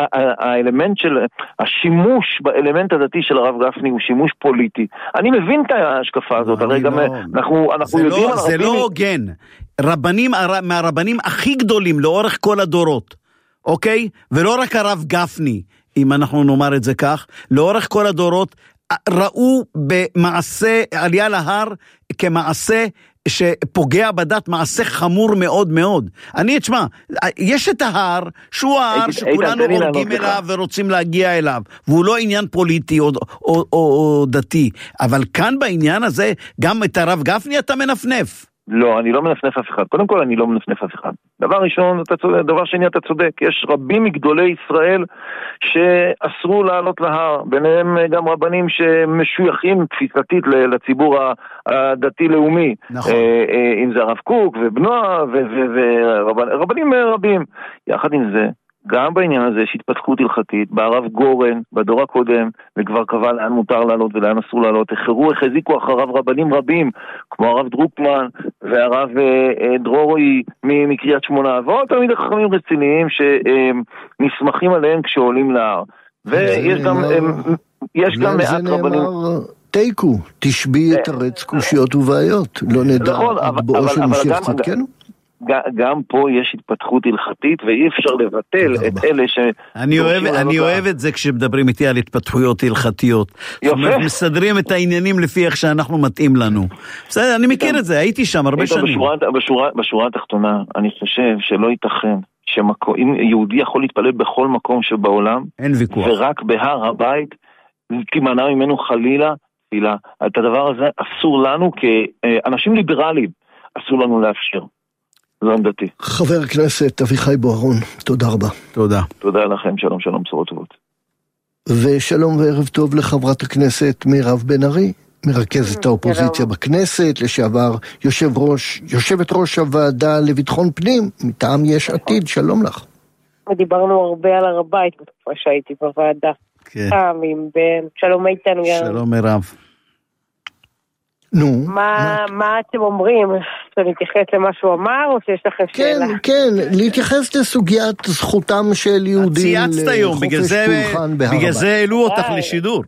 האלמנט של, השימוש באלמנט הדתי של הרב גפני הוא שימוש פוליטי. אני מבין את ההשקפה הזאת, הרי גם אנחנו יודעים... זה לא הוגן. רבנים, מהרבנים הכי גדולים לאורך כל הדורות, אוקיי? ולא רק הרב גפני, אם אנחנו נאמר את זה כך, לאורך כל הדורות, ראו במעשה עלייה להר כמעשה שפוגע בדת, מעשה חמור מאוד מאוד. אני, תשמע, יש את ההר, שהוא ההר שכולנו הורגים אליו ורוצים להגיע אליו, והוא לא עניין פוליטי או, או, או, או דתי, אבל כאן בעניין הזה, גם את הרב גפני אתה מנפנף. לא, אני לא מנפנף אף אחד. קודם כל, אני לא מנפנף אף אחד. דבר ראשון, אתה צודק, דבר שני, אתה צודק. יש רבים מגדולי ישראל שאסרו לעלות להר, ביניהם גם רבנים שמשויכים תפיסתית לציבור הדתי-לאומי. נכון. אם זה הרב קוק ובנוע ורבנים רבים. יחד עם זה, גם בעניין הזה יש התפתחות הלכתית, בערב גורן, בדור הקודם, וכבר קבע לאן מותר לעלות ולאן אסור לעלות, החרו, החזיקו אחריו רבנים רבים, כמו הרב דרוקמן והרב אה, דרורוי מקריית שמונה, ועוד תמיד חכמים רציניים שנסמכים עליהם כשעולים להר. ויש גם, יש גם מעט רבנים... תיקו, תשבי את הרץ קושיות ובעיות, לא נדע בואו שנמשיך צדקנו. גם פה יש התפתחות הלכתית, ואי אפשר לבטל את אלה ש... אני אוהב, אני אוהב את זה כשמדברים איתי על התפתחויות הלכתיות. יפה. מסדרים את העניינים לפי איך שאנחנו מתאים לנו. בסדר, אני מכיר את זה, הייתי שם הרבה שנים. בשורה התחתונה, אני חושב שלא ייתכן שאם יהודי יכול להתפלל בכל מקום שבעולם, אין ויכוח. ורק בהר הבית, תימנע ממנו חלילה, תפילה. את הדבר הזה אסור לנו כאנשים ליברליים, אסור לנו לאפשר. זו עמדתי. חבר הכנסת אביחי בוארון, תודה רבה. תודה. תודה לכם, שלום שלום, בשורות טובות. ושלום וערב טוב לחברת הכנסת מירב בן ארי, מרכזת האופוזיציה בכנסת, לשעבר יושב ראש, יושבת ראש הוועדה לביטחון פנים, מטעם יש עתיד, שלום לך. דיברנו הרבה על הר הבית בתקופה שהייתי בוועדה. כן. שלום איתן. שלום מירב. נו. מה, מה אתם אומרים? שנתייחס למה שהוא אמר, או שיש לכם שאלה? כן, כן, להתייחס לסוגיית זכותם של יהודים לחופש פולחן בהר הבית. בגלל זה העלו אותך לשידור.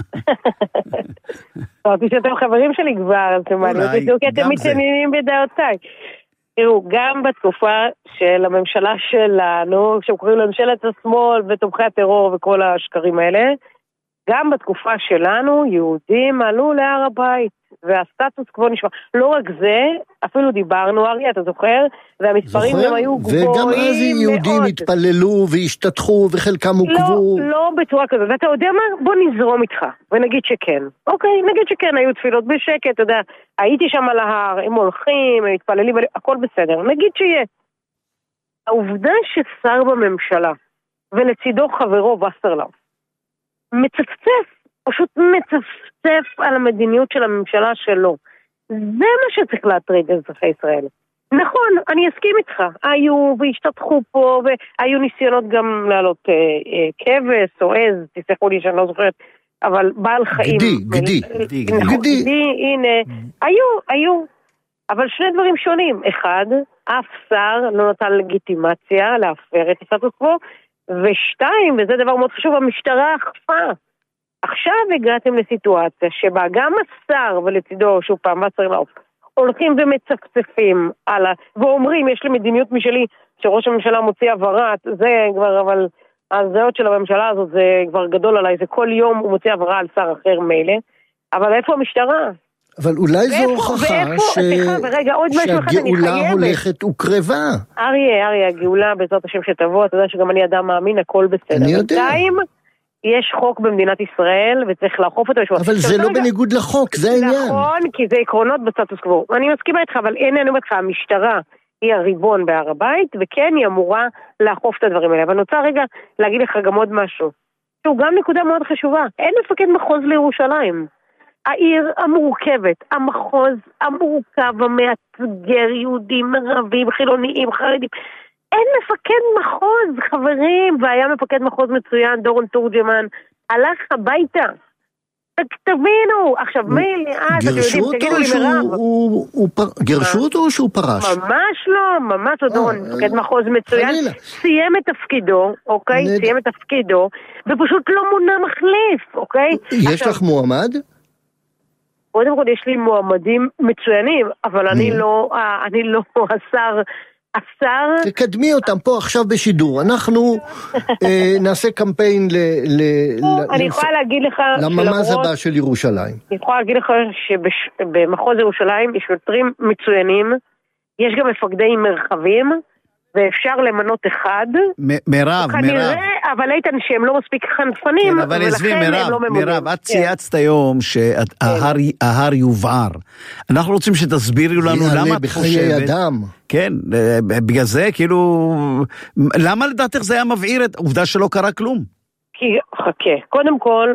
אמרתי שאתם חברים שלי כבר, אז אתם מעניינים, כי אתם מתעניינים בדעותיי. תראו, גם בתקופה של הממשלה שלנו, שקוראים לממשלת השמאל ותומכי הטרור וכל השקרים האלה, גם בתקופה שלנו יהודים עלו להר הבית, והסטטוס קוו נשמע. לא רק זה, אפילו דיברנו, אריה, אתה זוכר? והמספרים גם היו גבוהים מאוד. וגם אז יהודים התפללו והשתתחו וחלקם עוקבו. לא, לא בצורה כזאת. ואתה יודע מה? בוא נזרום איתך ונגיד שכן. אוקיי, נגיד שכן, היו תפילות בשקט, אתה יודע, הייתי שם על ההר, הם הולכים, הם מתפללים, הכל בסדר. נגיד שיהיה. העובדה ששר בממשלה ולצידו חברו וסרלאוף מצפצף, פשוט מצפצף על המדיניות של הממשלה שלו. זה מה שצריך להטריד אזרחי ישראל. נכון, אני אסכים איתך. היו והשתתחו פה, והיו ניסיונות גם לעלות אה, אה, כבש או עז, תסלחו לי שאני לא זוכרת, אבל בעל חיים. גדי, גדי. גדי, נכון, גדי. גדי, הנה. היו, היו. אבל שני דברים שונים. אחד, אף שר לא נתן לגיטימציה להפר את הסטטוס קוו, ושתיים, וזה דבר מאוד חשוב, המשטרה אכפה. עכשיו הגעתם לסיטואציה שבה גם השר ולצידו, שהוא פעם וסרלאוף, הולכים ומצפצפים על ה... ואומרים, יש לי מדיניות משלי, שראש הממשלה מוציא עברת, זה כבר, אבל הזהות של הממשלה הזאת זה כבר גדול עליי, זה כל יום הוא מוציא עברה על שר אחר מילא, אבל איפה המשטרה? אבל אולי זו הוכחה שהגאולה הולכת וקרבה. אריה, אריה, הגאולה בעזרת השם שתבוא, אתה יודע שגם אני אדם מאמין, הכל בסדר. אני יודע. יש חוק במדינת ישראל, וצריך לאכוף אותו. אבל זה לא בניגוד לחוק, זה העניין. נכון, כי זה עקרונות בסטטוס קוו. אני מסכימה איתך, אבל אין אני אומרת לך, המשטרה היא הריבון בהר הבית, וכן היא אמורה לאכוף את הדברים האלה. אבל אני רוצה רגע להגיד לך גם עוד משהו. שהוא גם נקודה מאוד חשובה. אין מפקד מחוז לירושלים. העיר המורכבת, המחוז המורכב, המאתגר, יהודים, ערבים, חילוניים, חרדים. אין מפקד מחוז, חברים, והיה מפקד מחוז מצוין, דורון תורג'מן, הלך הביתה. תבינו, עכשיו מייל, אז אתם יודעים, תגידו לי מרב. גרשו אותו או שהוא פרש? ממש לא, ממש לא, דורון, מפקד מחוז מצוין, סיים את תפקידו, אוקיי? סיים את תפקידו, ופשוט לא מונה מחליף, אוקיי? יש לך מועמד? קודם כל יש לי מועמדים מצוינים, אבל אני לא, אני לא השר... השר... תקדמי אותם פה עכשיו בשידור. אנחנו נעשה קמפיין אני יכולה להגיד לך... לממז הבא של ירושלים. אני יכולה להגיד לך שבמחוז ירושלים יש שוטרים מצוינים, יש גם מפקדי מרחבים, ואפשר למנות אחד. מירב, מירב. אבל איתן שהם לא מספיק חנפנים, אבל עזבי, מירב, מירב, את צייצת היום שההר יובער. אנחנו רוצים שתסבירי לנו למה את חושבת. כן, בגלל זה, כאילו, למה לדעתך זה היה מבעיר את עובדה שלא קרה כלום? כי, חכה, קודם כל,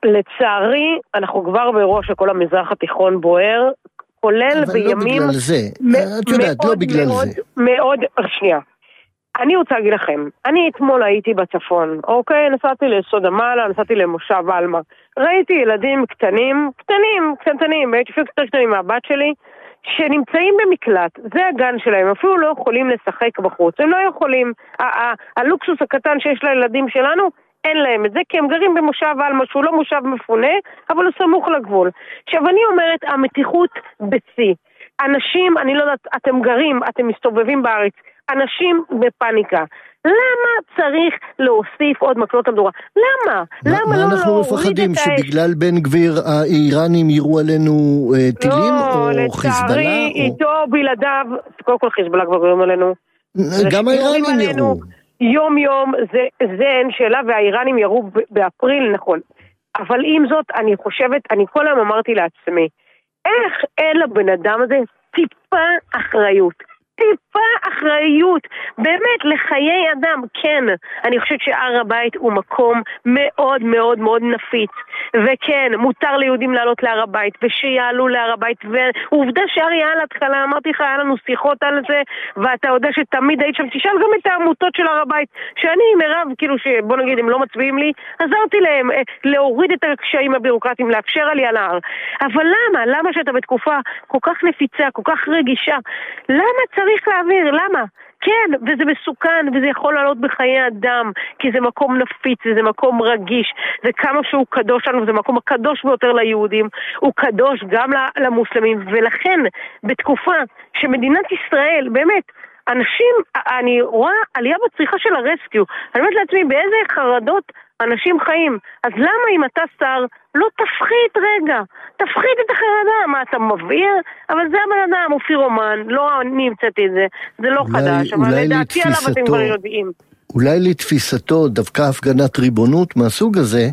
לצערי, אנחנו כבר באירוע שכל המזרח התיכון בוער, כולל בימים... אבל לא בגלל זה, את יודעת, לא בגלל זה. מאוד, שנייה. אני רוצה להגיד לכם, אני אתמול הייתי בצפון, אוקיי? נסעתי ליסוד המעלה, נסעתי למושב אלמה. ראיתי ילדים קטנים, קטנים, קטנים, הייתי אפילו קטנים קטנים מהבת שלי, שנמצאים במקלט, זה הגן שלהם, אפילו לא יכולים לשחק בחוץ, הם לא יכולים, הלוקסוס הקטן שיש לילדים שלנו, אין להם את זה, כי הם גרים במושב אלמה, שהוא לא מושב מפונה, אבל הוא סמוך לגבול. עכשיו אני אומרת, המתיחות בצי, אנשים, אני לא יודעת, אתם גרים, אתם מסתובבים בארץ, אנשים בפניקה. למה צריך להוסיף עוד מקלות המדורה? למה? למה לא אנחנו מפחדים שבגלל בן גביר האיראנים יראו עלינו טילים או חיזבאללה? לא, לצערי, איתו בלעדיו, קודם כל חיזבאללה כבר יראו עלינו. גם האיראנים יראו. יום יום, זה אין שאלה, והאיראנים יראו באפריל, נכון. אבל עם זאת, אני חושבת, אני כל היום אמרתי לעצמי, איך אין לבן אדם הזה טיפה אחריות? טיפה אחריות, באמת לחיי אדם, כן, אני חושבת שהר הבית הוא מקום מאוד מאוד מאוד נפיץ, וכן, מותר ליהודים לעלות להר הבית, ושיעלו להר הבית, ועובדה שהרי על התחלה, אמרתי לך, היה לנו שיחות על זה, ואתה יודע שתמיד היית שם, תשאל גם את העמותות של הר הבית, שאני מרב, כאילו שבוא נגיד, הם לא מצביעים לי, עזרתי להם להוריד את הקשיים הבירוקרטיים, לאפשר עלי על ההר, אבל למה? למה שאתה בתקופה כל כך נפיצה, כל כך רגישה, למה צריך צריך להעביר, למה? כן, וזה מסוכן, וזה יכול לעלות בחיי אדם, כי זה מקום נפיץ, וזה מקום רגיש, וכמה שהוא קדוש לנו, זה מקום הקדוש ביותר ליהודים, הוא קדוש גם למוסלמים, ולכן, בתקופה שמדינת ישראל, באמת, אנשים, אני רואה עלייה בצריכה של הרסקיו, אני אומרת לעצמי, באיזה חרדות אנשים חיים, אז למה אם אתה שר, לא תפחית רגע, תפחית את החרדה, מה אתה מבעיר? אבל זה הבן אדם, הוא פירומן, לא אני המצאתי את זה, זה לא אולי, חדש, אבל לדעתי עליו אתם כבר יודעים. אולי לתפיסתו, דווקא הפגנת ריבונות מהסוג הזה,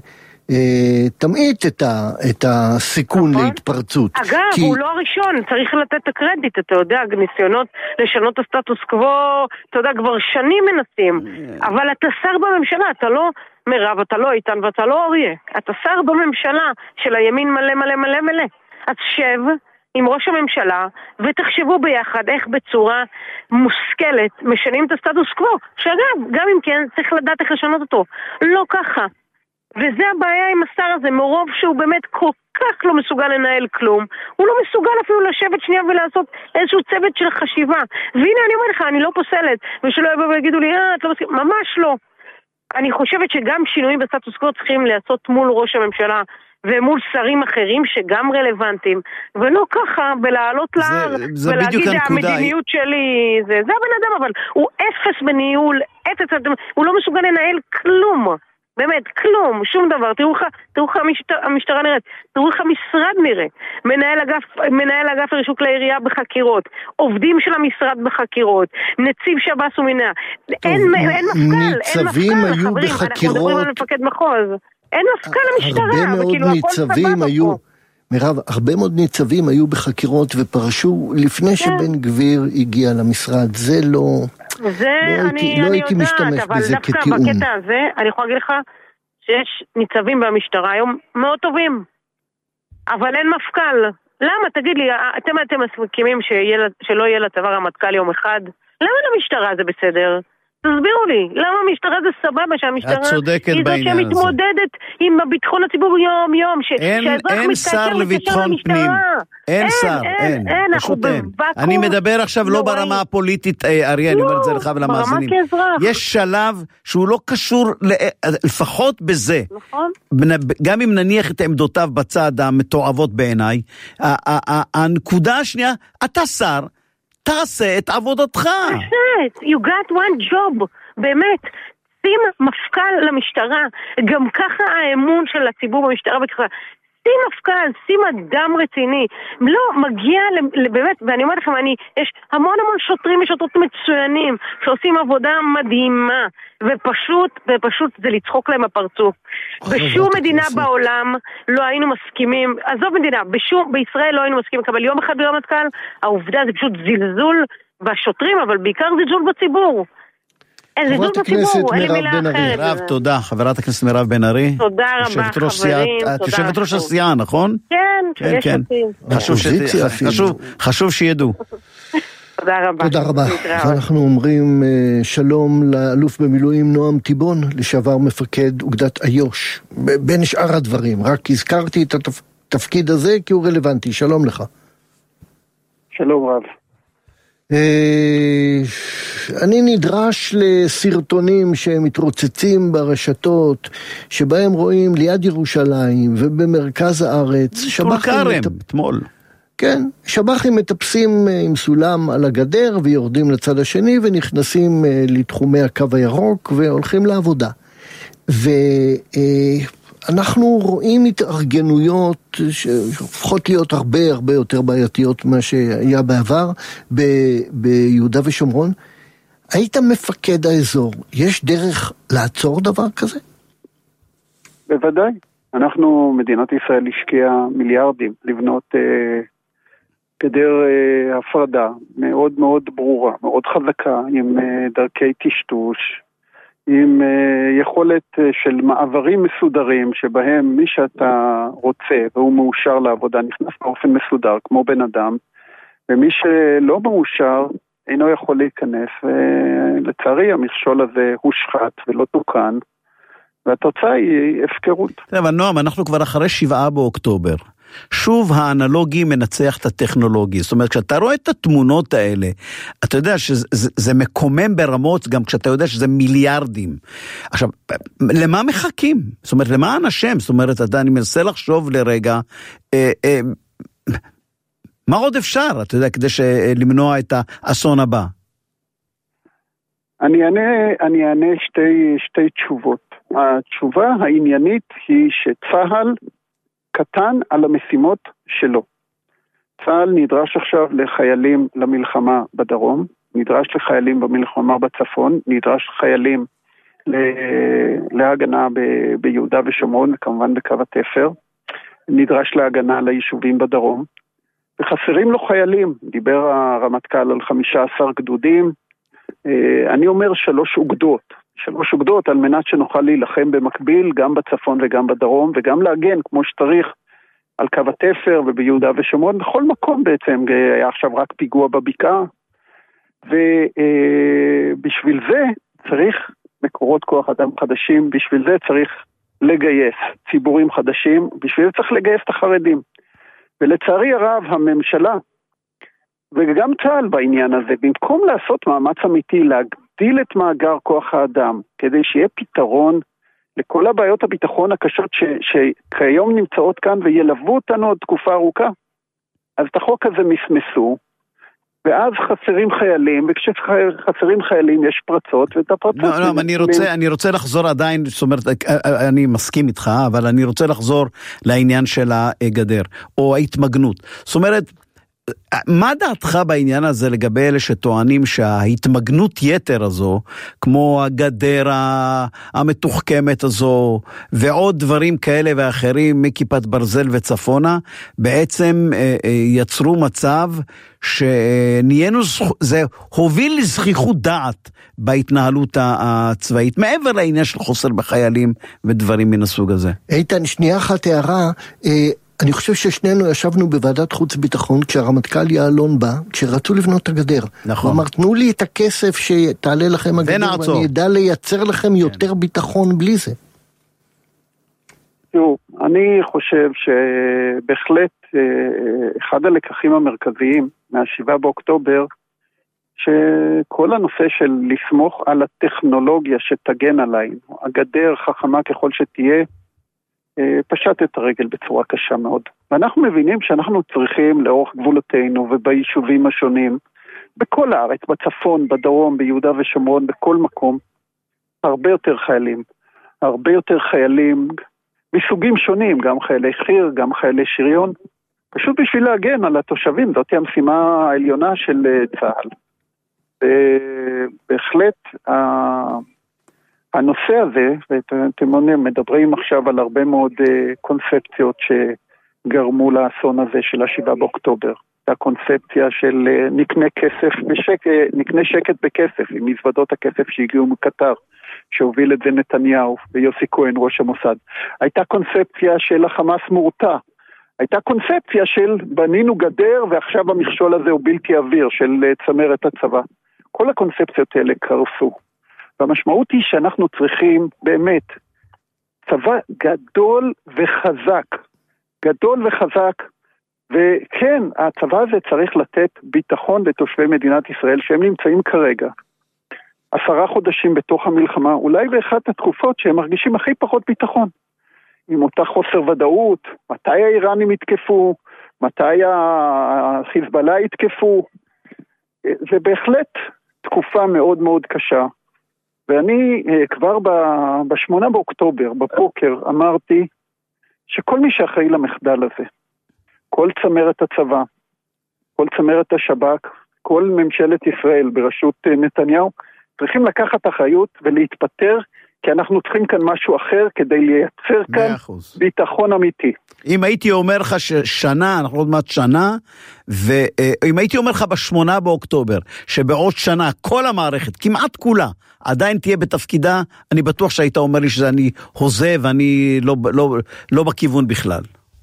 תמעיט את, ה, את הסיכון נכון? להתפרצות. אגב, כי... הוא לא הראשון, צריך לתת את הקרדיט, אתה יודע, ניסיונות לשנות את הסטטוס קוו, אתה יודע, כבר שנים מנסים, אבל אתה שר בממשלה, אתה לא מרב, אתה לא איתן ואתה לא אריה, אתה שר בממשלה של הימין מלא מלא מלא מלא, אז שב עם ראש הממשלה ותחשבו ביחד איך בצורה מושכלת משנים את הסטטוס קוו, שאגב, גם אם כן צריך לדעת איך לשנות אותו, לא ככה. וזה הבעיה עם השר הזה, מרוב שהוא באמת כל כך לא מסוגל לנהל כלום, הוא לא מסוגל אפילו לשבת שנייה ולעשות איזשהו צוות של חשיבה. והנה אני אומר לך, אני לא פוסלת, ושלא יבואו ויגידו לי, אה, את לא מסכים, ממש לא. אני חושבת שגם שינויים בסטטוס קוו צריכים לעשות מול ראש הממשלה, ומול שרים אחרים שגם רלוונטיים, ולא ככה בלעלות להר, ולהגיד המדיניות שלי, זה, זה הבן אדם, אבל הוא אפס בניהול, אפס, הוא לא מסוגל לנהל כלום. באמת, כלום, שום דבר. תראו לך, תראו לך המשטר, המשטרה נראית, תראו לך משרד נראה, מנהל אגף, מנהל אגף לרישוק לעירייה בחקירות, עובדים של המשרד בחקירות, נציב שב"ס ומינה. אין, אין מפכ"ל, אין מפכ"ל, חברים, אנחנו מדברים על מפקד מחוז. אין מפכ"ל למשטרה. הרבה מאוד ניצבים היו, מירב, הרבה מאוד ניצבים היו בחקירות ופרשו לפני שבן גביר הגיע למשרד. זה לא... זה אני יודעת, אבל דווקא בקטע הזה, אני יכולה להגיד לך שיש ניצבים במשטרה היום מאוד טובים, אבל אין מפכ"ל. למה? תגיד לי, אתם אתם מסכימים שלא יהיה לצבא רמטכ"ל יום אחד? למה למשטרה זה בסדר? תסבירו לי, למה המשטרה זה סבבה שהמשטרה היא זאת שמתמודדת עם הביטחון הציבור יום יום, אין שר לביטחון פנים, אין שר, אין, פשוט אין. אני מדבר עכשיו לא ברמה הפוליטית, אריה, אני אומר את זה לך ולמאזינים. יש שלב שהוא לא קשור לפחות בזה, גם אם נניח את עמדותיו בצד המתועבות בעיניי. הנקודה השנייה, אתה שר, תעשה את עבודתך. You got one job, באמת. שים מפכ"ל למשטרה, גם ככה האמון של הציבור במשטרה בכלל. שים מפכ"ל, שים אדם רציני. לא, מגיע באמת, ואני אומרת לכם, אני, יש המון המון שוטרים ושוטרות מצוינים, שעושים עבודה מדהימה, ופשוט, ופשוט זה לצחוק להם הפרצוף. בשום מדינה בעולם לא היינו מסכימים, עזוב מדינה, בשום, בישראל לא היינו מסכימים לקבל יום אחד ברמטכ"ל, העובדה זה פשוט זלזול בשוטרים, אבל בעיקר זלזול בציבור. חברת הכנסת מירב בן ארי. מירב, תודה. חברת הכנסת מירב בן ארי. תודה רבה, חברים. את יושבת ראש הסיעה, נכון? כן, יש אותי. חשוב שידעו. תודה רבה. תודה רבה. ואנחנו אומרים שלום לאלוף במילואים נועם טיבון, לשעבר מפקד אוגדת איו"ש. בין שאר הדברים, רק הזכרתי את התפקיד הזה כי הוא רלוונטי. שלום לך. שלום רב. אני נדרש לסרטונים שמתרוצצים ברשתות, שבהם רואים ליד ירושלים ובמרכז הארץ שב"חים אתמול. כן, שב"חים מטפסים עם סולם על הגדר ויורדים לצד השני ונכנסים לתחומי הקו הירוק והולכים לעבודה. ו אנחנו רואים התארגנויות שהופכות להיות הרבה הרבה יותר בעייתיות ממה שהיה בעבר ב- ביהודה ושומרון. היית מפקד האזור, יש דרך לעצור דבר כזה? בוודאי. אנחנו, מדינת ישראל השקיעה מיליארדים לבנות אה, גדר אה, הפרדה מאוד מאוד ברורה, מאוד חזקה, עם אה, דרכי טשטוש, עם uh, יכולת uh, של מעברים מסודרים, שבהם מי שאתה רוצה והוא מאושר לעבודה נכנס באופן מסודר כמו בן אדם, ומי שלא מאושר אינו יכול להיכנס, ולצערי המכשול הזה הושחת ולא תוקן, והתוצאה היא הפקרות. אבל נועם, אנחנו כבר אחרי שבעה באוקטובר. שוב האנלוגי מנצח את הטכנולוגי. זאת אומרת, כשאתה רואה את התמונות האלה, אתה יודע שזה זה, זה מקומם ברמות, גם כשאתה יודע שזה מיליארדים. עכשיו, למה מחכים? זאת אומרת, למה אנשים? זאת אומרת, אתה, אני מנסה לחשוב לרגע, אה, אה, מה עוד אפשר, אתה יודע, כדי למנוע את האסון הבא? אני אענה, אני אענה שתי, שתי תשובות. התשובה העניינית היא שצהל קטן על המשימות שלו. צהל נדרש עכשיו לחיילים למלחמה בדרום, נדרש לחיילים במלחמה בצפון, נדרש לחיילים להגנה ב- ביהודה ושומרון, וכמובן בקו התפר, נדרש להגנה ליישובים בדרום, וחסרים לו חיילים. דיבר הרמטכ"ל על חמישה עשר גדודים, אני אומר שלוש אוגדות, שלוש אוגדות על מנת שנוכל להילחם במקביל גם בצפון וגם בדרום, וגם להגן כמו שצריך על קו התפר וביהודה ושומרון, בכל מקום בעצם. היה עכשיו רק פיגוע בבקעה, ובשביל זה צריך מקורות כוח אדם חדשים, בשביל זה צריך לגייס ציבורים חדשים, בשביל זה צריך לגייס את החרדים. ולצערי הרב הממשלה וגם צה"ל בעניין הזה, במקום לעשות מאמץ אמיתי להגדיל את מאגר כוח האדם, כדי שיהיה פתרון לכל הבעיות הביטחון הקשות ש, שכיום נמצאות כאן וילוו אותנו עוד תקופה ארוכה, אז את החוק הזה מסמסו, ואז חסרים חיילים, וכשחסרים חיילים יש פרצות, ואת הפרצות... לא, לא, אני רוצה, אני רוצה לחזור עדיין, זאת אומרת, אני מסכים איתך, אבל אני רוצה לחזור לעניין של הגדר, או ההתמגנות. זאת אומרת, מה דעתך בעניין הזה לגבי אלה שטוענים שההתמגנות יתר הזו, כמו הגדר המתוחכמת הזו, ועוד דברים כאלה ואחרים מכיפת ברזל וצפונה, בעצם יצרו מצב שנהיינו, זה הוביל לזכיחות דעת בהתנהלות הצבאית, מעבר לעניין של חוסר בחיילים ודברים מן הסוג הזה. איתן, שנייה אחת הערה, אני חושב ששנינו ישבנו בוועדת חוץ ביטחון כשהרמטכ"ל יעלון בא, כשרצו לבנות את הגדר. נכון. הוא אמר, תנו לי את הכסף שתעלה לכם הגדר, ונעצור. ואני אדע לייצר לכם יותר ביטחון בלי זה. תראו, אני חושב שבהחלט אחד הלקחים המרכזיים מהשבעה באוקטובר, שכל הנושא של לסמוך על הטכנולוגיה שתגן עליי, הגדר חכמה ככל שתהיה, פשט את הרגל בצורה קשה מאוד. ואנחנו מבינים שאנחנו צריכים לאורך גבולותינו וביישובים השונים, בכל הארץ, בצפון, בדרום, ביהודה ושומרון, בכל מקום, הרבה יותר חיילים. הרבה יותר חיילים מסוגים שונים, גם חיילי חי"ר, גם חיילי שריון, פשוט בשביל להגן על התושבים, זאת היא המשימה העליונה של צה"ל. בהחלט הנושא הזה, ואתם מדברים עכשיו על הרבה מאוד קונספציות שגרמו לאסון הזה של השבעה באוקטובר. הקונספציה של נקנה כסף בשקט, נקנה שקט בכסף, עם מזוודות הכסף שהגיעו מקטר, שהוביל את זה נתניהו ויוסי כהן ראש המוסד. הייתה קונספציה של החמאס מורתע. הייתה קונספציה של בנינו גדר ועכשיו המכשול הזה הוא בלתי אוויר של צמרת הצבא. כל הקונספציות האלה קרסו. והמשמעות היא שאנחנו צריכים באמת צבא גדול וחזק. גדול וחזק. וכן, הצבא הזה צריך לתת ביטחון לתושבי מדינת ישראל שהם נמצאים כרגע. עשרה חודשים בתוך המלחמה, אולי באחת התקופות שהם מרגישים הכי פחות ביטחון. עם אותה חוסר ודאות, מתי האיראנים יתקפו, מתי החיזבאללה יתקפו. זה בהחלט תקופה מאוד מאוד קשה. ואני כבר בשמונה באוקטובר, בבוקר, אמרתי שכל מי שאחראי למחדל הזה, כל צמרת הצבא, כל צמרת השב"כ, כל ממשלת ישראל בראשות נתניהו, צריכים לקחת אחריות ולהתפטר, כי אנחנו צריכים כאן משהו אחר כדי לייצר כאן ביטחון אמיתי. אם הייתי אומר לך ששנה, אנחנו עוד מעט שנה, ואם הייתי אומר לך בשמונה באוקטובר, שבעוד שנה כל המערכת, כמעט כולה, עדיין תהיה בתפקידה, אני בטוח שהיית אומר לי שאני הוזה ואני לא, לא, לא בכיוון בכלל.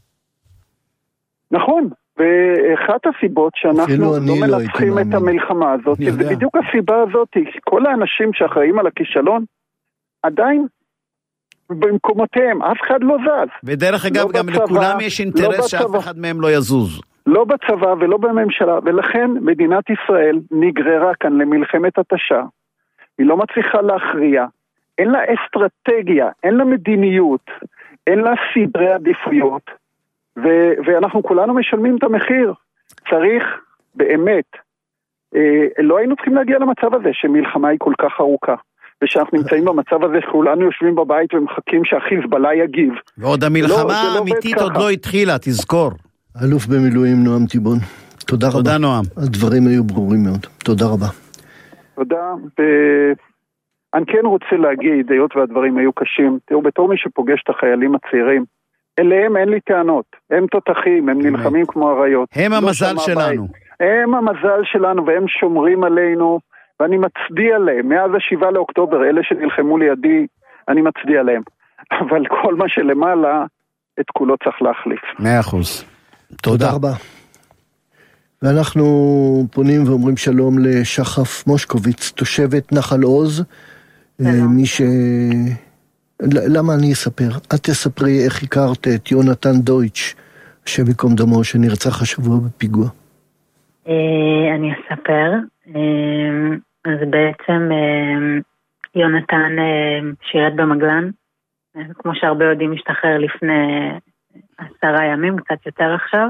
נכון, ואחת הסיבות שאנחנו לא מנצחים את המלחמה הזאת, זה בדיוק הסיבה הזאת, כל האנשים שאחראים על הכישלון, עדיין במקומותיהם, אף אחד לא זז. ודרך אגב, גם לכולם יש אינטרס שאף אחד מהם לא יזוז. לא בצבא ולא בממשלה, ולכן מדינת ישראל נגררה כאן למלחמת התשה, היא לא מצליחה להכריע, אין לה אסטרטגיה, אין לה מדיניות, אין לה סדרי עדיפויות, ו- ואנחנו כולנו משלמים את המחיר. צריך באמת, אה, לא היינו צריכים להגיע למצב הזה שמלחמה היא כל כך ארוכה, ושאנחנו נמצאים במצב הזה שכולנו יושבים בבית ומחכים שהחיזבאללה יגיב. ועוד המלחמה האמיתית עוד לא התחילה, תזכור. אלוף במילואים נועם תיבון, תודה רבה. תודה נועם. הדברים היו ברורים מאוד, תודה רבה. תודה, ואני כן רוצה להגיד, היות והדברים היו קשים, תראו, בתור מי שפוגש את החיילים הצעירים, אליהם אין לי טענות, הם תותחים, הם נלחמים כמו אריות. הם המזל שלנו. הם המזל שלנו, והם שומרים עלינו, ואני מצדיע להם, מאז השבעה לאוקטובר, אלה שנלחמו לידי, אני מצדיע להם. אבל כל מה שלמעלה, את כולו צריך להחליף. מאה אחוז. תודה רבה. ואנחנו פונים ואומרים שלום לשחף מושקוביץ, תושבת נחל עוז, מי ש... למה אני אספר? את תספרי איך הכרת את יונתן דויטש, שבקום דמו שנרצח השבוע בפיגוע. אני אספר. אז בעצם יונתן שירת במגלן, כמו שהרבה יודעים משתחרר לפני עשרה ימים, קצת יותר עכשיו.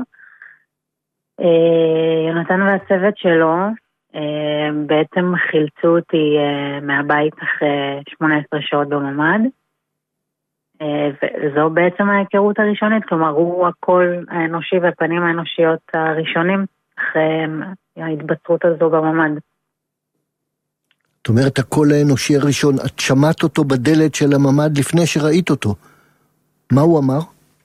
יונתן והצוות שלו בעצם חילצו אותי מהבית אחרי שמונה עשרה שעות בממ"ד, וזו בעצם ההיכרות הראשונית, כלומר הוא הקול האנושי והפנים האנושיות הראשונים אחרי ההתבצרות הזו בממד. זאת אומרת, הקול האנושי הראשון, את שמעת אותו בדלת של הממד לפני שראית אותו. מה הוא אמר?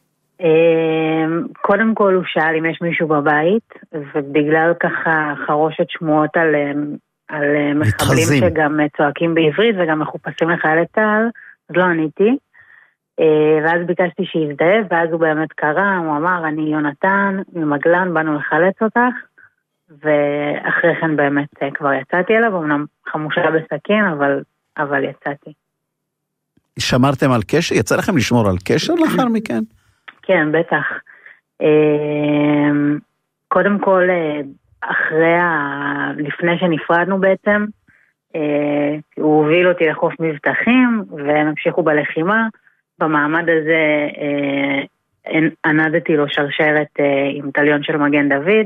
קודם כל הוא שאל אם יש מישהו בבית, ובגלל ככה חרושת שמועות על, על מחבלים שגם צועקים בעברית וגם מחופשים לחיילי צה"ל, אז לא עניתי. ואז ביקשתי שיזדהה, ואז הוא באמת קרא, הוא אמר, אני יונתן, ממגלן, באנו לחלץ אותך, ואחרי כן באמת כבר יצאתי אליו, אמנם חמושה בסכין, אבל, אבל יצאתי. שמרתם על קשר? יצא לכם לשמור על קשר לאחר מכן? כן, בטח. קודם כל, אחרי, לפני שנפרדנו בעצם, הוא הוביל אותי לחוף מבטחים, והם המשיכו בלחימה. במעמד הזה ענדתי לו שרשרת עם טליון של מגן דוד,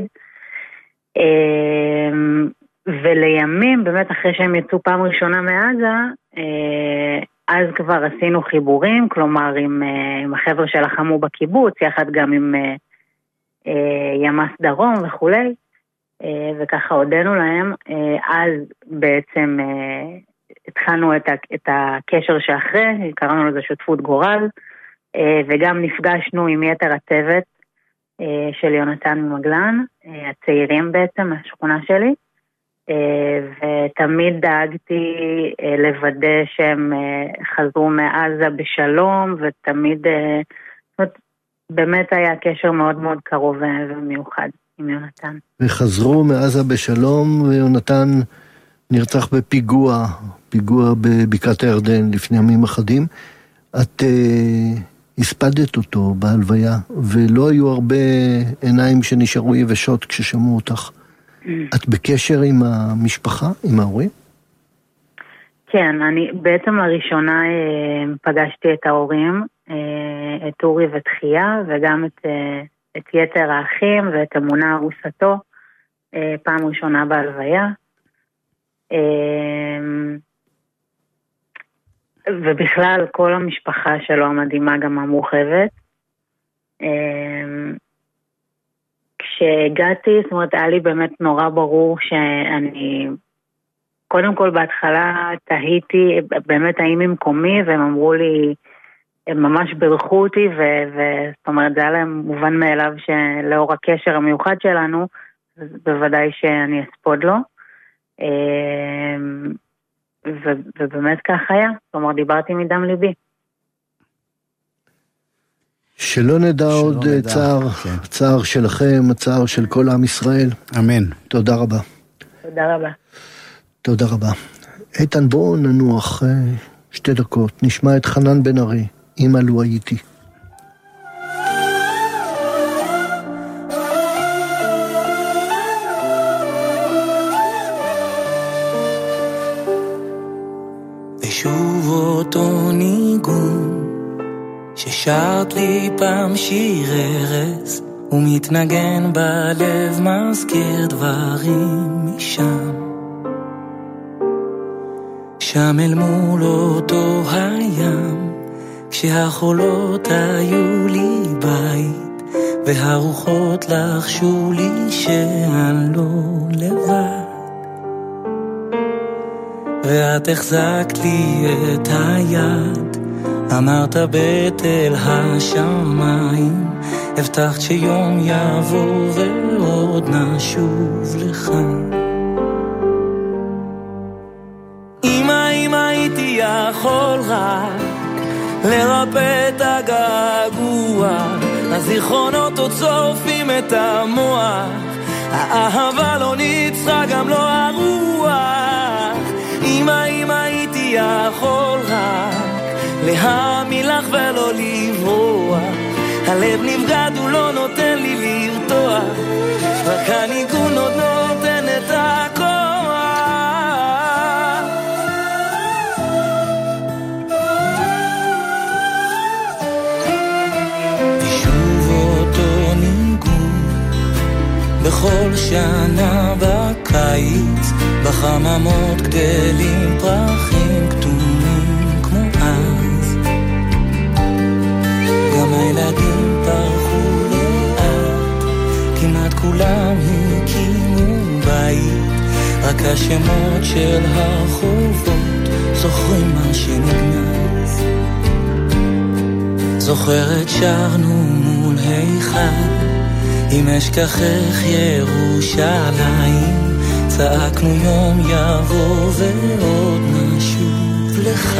ולימים, באמת אחרי שהם יצאו פעם ראשונה מעזה, אז כבר עשינו חיבורים, כלומר עם, עם החבר'ה שלחמו בקיבוץ, יחד גם עם ימ"ס דרום וכולי, וככה הודנו להם. אז בעצם התחלנו את, את הקשר שאחרי, קראנו לזה שותפות גורל, וגם נפגשנו עם יתר הצוות של יונתן ממגלן, הצעירים בעצם, השכונה שלי, ותמיד דאגתי לוודא שהם חזרו מעזה בשלום, ותמיד באמת היה קשר מאוד מאוד קרוב ומיוחד עם יונתן. וחזרו מעזה בשלום, ויונתן נרצח בפיגוע, פיגוע בבקעת הירדן לפני ימים אחדים. את uh, הספדת אותו בהלוויה, ולא היו הרבה עיניים שנשארו יבשות כששמעו אותך. את בקשר עם המשפחה, עם ההורים? כן, אני בעצם לראשונה פגשתי את ההורים, את אורי ותחייה, וגם את, את יתר האחים ואת אמונה ארוסתו, פעם ראשונה בהלוויה. ובכלל כל המשפחה שלו המדהימה, גם המורחבת. כשהגעתי, זאת אומרת, היה לי באמת נורא ברור שאני, קודם כל בהתחלה תהיתי באמת האם ממקומי, והם אמרו לי, הם ממש ברכו אותי, וזאת אומרת, זה היה להם מובן מאליו שלאור הקשר המיוחד שלנו, בוודאי שאני אספוד לו. ובאמת כך היה, זאת אומרת, דיברתי מדם ליבי. שלא נדע עוד צער, צער שלכם, הצער של כל עם ישראל. אמן. תודה רבה. תודה רבה. תודה רבה. איתן, בואו ננוח שתי דקות, נשמע את חנן בן ארי, אמא לו הייתי. ושוב אותו ניגון ששרת לי פעם שיר ארץ, ומתנגן בלב מזכיר דברים משם, שם אל מול אותו הים, כשהחולות היו לי בית, והרוחות לחשו לי שאני לא לבד, ואת החזקת לי את היד, אמרת בתל השמיים, הבטחת שיום יבוא ועוד נשוב לך. אמא, אמא, הייתי יכול רק לרפא את הגעגוע, הזיכרונות עוד צורפים את המוח, האהבה לא ניצחה גם לא הרוח. אמא, אמא, הייתי יכול רק להאמין לך ולא לברוח, הלב נבגד הוא לא נותן לי לרתוח, רק הניגון עוד נותן את הכוח. ושוב אותו ניגון בכל שנה בקיץ, בחממות גדלים פרחים כתומים כמו אז, גם הילדים פרחו לאט, כמעט כולם הכירו השמות של הרחובות, זוכרים מה שנגנז. זוכרת שרנו מול היכל, אם אשכחך ירושלים, צעקנו יום יבוא ועוד נשוב לך.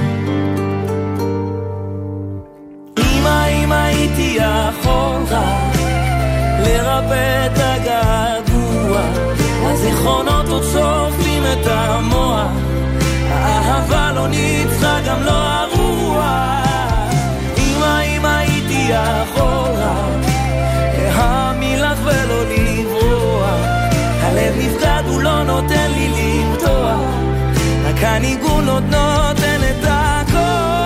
אמא, אם הייתי יכול רק לרפא את הגעגוע, הזיכרונות עוד שורפים את המוח, האהבה לא ניצחה גם לא הרוח. אמא, אם הייתי יכול רק להאמילך ולא לברוח, הלב נפגד הוא לא נותן לי למתוח, רק הניגון עוד נותן את הכל.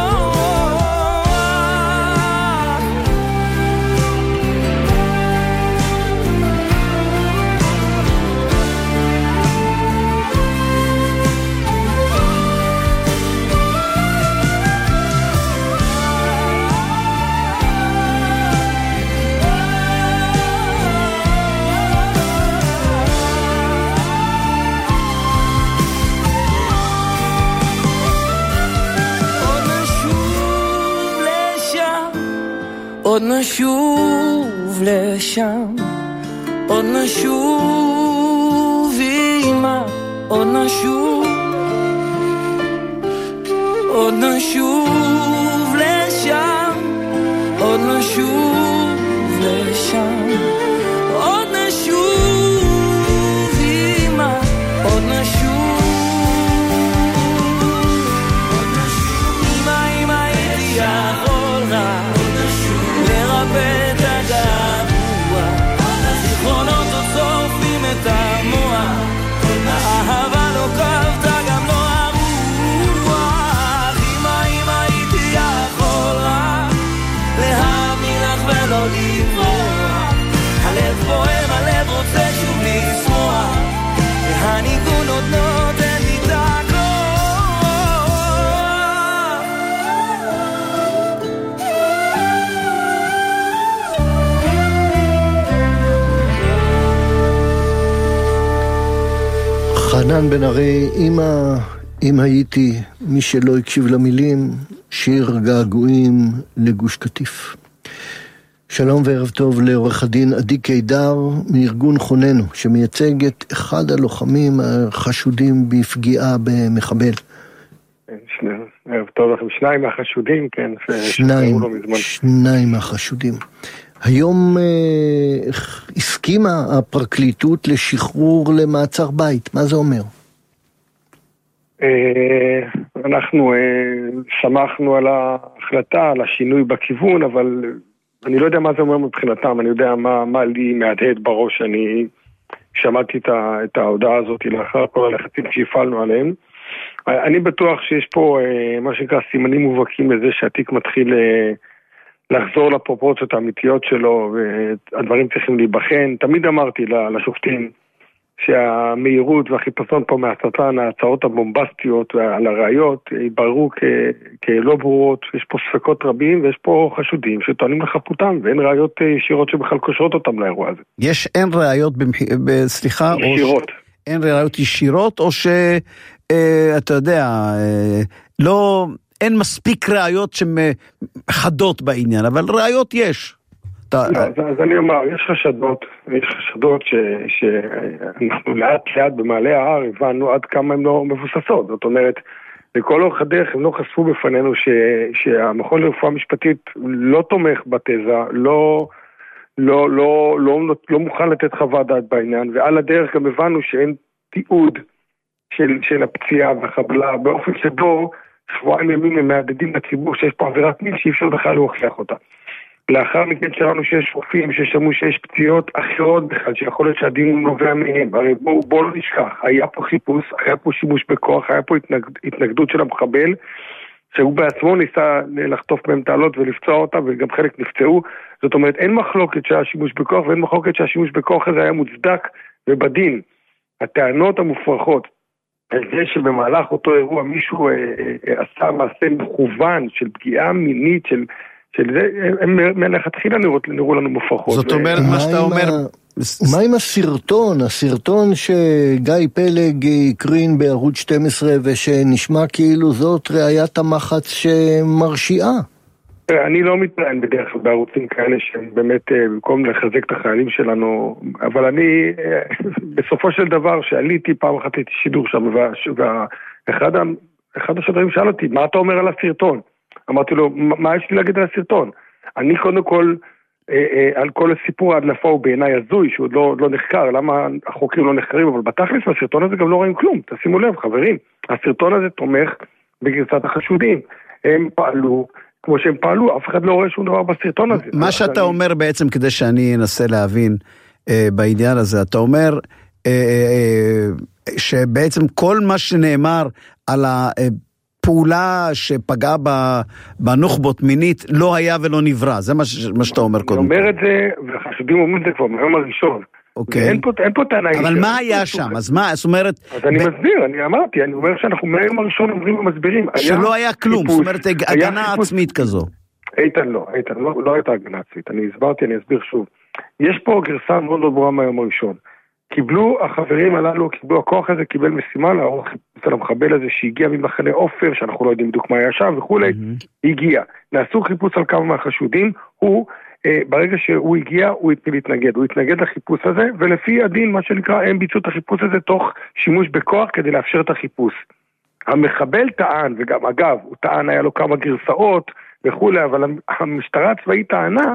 עוד נשוב לשם, עוד נשוב אמא, עוד נשוב, עוד נשוב לשם, עוד נשוב לשם, עוד נשוב אמא, עוד נשוב. בית הגעגוע, הזיכרונות עוד שורפים את המוח, האהבה לא קרתה גם לא הרוח. אמא, אם הייתי יכול רק להאמין לך ולא לברוח, הלב פועם, הלב רוצה שוב לשמוח, והניגון עוד נותן לי את הכל. חנן בן ארי, אמא, אם הייתי, מי שלא הקשיב למילים, שיר געגועים לגוש קטיף. שלום וערב טוב לעורך הדין עדי קידר מארגון חוננו, שמייצג את אחד הלוחמים החשודים בפגיעה במחבל. ערב טוב לכם, שניים מהחשודים, כן. שניים, שניים מהחשודים. היום אה, הסכימה הפרקליטות לשחרור למעצר בית. מה זה אומר? אה, אנחנו אה, שמחנו על ההחלטה, על השינוי בכיוון, אבל אני לא יודע מה זה אומר מבחינתם, אני יודע מה, מה לי מהדהד בראש. אני שמעתי את, ה, את ההודעה הזאת לאחר כל הלחצים שהפעלנו עליהם. אני בטוח שיש פה אה, מה שנקרא סימנים מובהקים לזה שהתיק מתחיל אה, לחזור לפרופורציות האמיתיות שלו, והדברים צריכים להיבחן. תמיד אמרתי לשופטים שהמהירות והחיפשון פה מהשטן, ההצעות הבומבסטיות על הראיות, יתבררו כלא ברורות. יש פה ספקות רבים ויש פה חשודים שטוענים לחפותם, ואין ראיות ישירות שבכלל קושרות אותם לאירוע הזה. יש, אין ראיות, במח... סליחה, ישירות. או ש... אין ראיות ישירות, או ש... אה, אתה יודע, אה, לא... אין מספיק ראיות שחדות בעניין, אבל ראיות יש. אז אני אומר, יש חשדות, יש חשדות שאנחנו לאט לאט במעלה ההר הבנו עד כמה הן לא מבוססות. זאת אומרת, לכל אורך הדרך הם לא חשפו בפנינו שהמכון לרפואה משפטית לא תומך בתזה, לא לא מוכן לתת חוות דעת בעניין, ועל הדרך גם הבנו שאין תיעוד של הפציעה והחבלה, באופן שבו שבועיים ימים הם מעדדים לציבור שיש פה עבירת מין שאי אפשר בכלל להוכיח אותה. לאחר מכן שראינו שיש רופאים ששמעו שיש פציעות אחרות בכלל, שיכול להיות שהדין הוא נובע מהם. הרי בואו בוא לא נשכח, היה פה חיפוש, היה פה שימוש בכוח, היה פה התנגד, התנגדות של המחבל, שהוא בעצמו ניסה לחטוף מהם תעלות ולפצוע אותה, וגם חלק נפצעו. זאת אומרת, אין מחלוקת שהיה שימוש בכוח, ואין מחלוקת שהשימוש בכוח הזה היה מוצדק ובדין. הטענות המופרכות, על זה שבמהלך אותו אירוע מישהו אה, אה, עשה מעשה מכוון של פגיעה מינית, של, של זה, הם מלכתחילה נראו, נראו לנו מופרכות. זאת אומרת, ו... מה שאתה אומר, מה עם הסרטון, הסרטון שגיא פלג הקרין בערוץ שתים עשרה ושנשמע כאילו זאת ראיית המחץ שמרשיעה? אני לא מתנהל בדרך כלל בערוצים כאלה שהם באמת במקום לחזק את החיילים שלנו, אבל אני בסופו של דבר שעליתי פעם אחת הייתי שידור שם, ואחד אחד השדרים שאל אותי, מה אתה אומר על הסרטון? אמרתי לו, מה יש לי להגיד על הסרטון? אני קודם כל על כל הסיפור ההדלפה הוא בעיניי הזוי, שהוא לא, לא נחקר, למה החוקרים לא נחקרים, אבל בתכלס הסרטון הזה גם לא רואים כלום, תשימו לב חברים, הסרטון הזה תומך בגרסת החשודים, הם פעלו כמו שהם פעלו, אף אחד לא רואה שום דבר בסרטון הזה. מה שאתה אני... אומר בעצם, כדי שאני אנסה להבין אה, בעניין הזה, אתה אומר אה, אה, שבעצם כל מה שנאמר על הפעולה שפגעה בנוח'בות מינית לא היה ולא נברא, זה מה, ש... מה שאתה אומר קודם. אני אומר את זה, וחשודים אומרים את זה כבר מהיום הראשון. אוקיי. אין פה, אין פה טענה. אבל מה היה שם? אז מה, זאת אומרת... אז אני מסביר, אני אמרתי, אני אומר שאנחנו מהיום הראשון אומרים ומסבירים. שלא היה כלום, זאת אומרת, הגנה עצמית כזו. איתן לא, איתן, לא הייתה הגנה עצמית. אני הסברתי, אני אסביר שוב. יש פה גרסה מאוד מאוד ברורה מהיום הראשון. קיבלו החברים הללו, קיבלו הכוח הזה, קיבל משימה לערוך אצל המחבל הזה שהגיע ממחנה עופר, שאנחנו לא יודעים בדיוק מה היה שם וכולי, הגיע. נעשו חיפוש על כמה מהחשודים, הוא... ברגע שהוא הגיע, הוא התחיל להתנגד. הוא התנגד לחיפוש הזה, ולפי הדין, מה שנקרא, הם ביצעו את החיפוש הזה תוך שימוש בכוח כדי לאפשר את החיפוש. המחבל טען, וגם אגב, הוא טען, היה לו כמה גרסאות וכולי, אבל המשטרה הצבאית טענה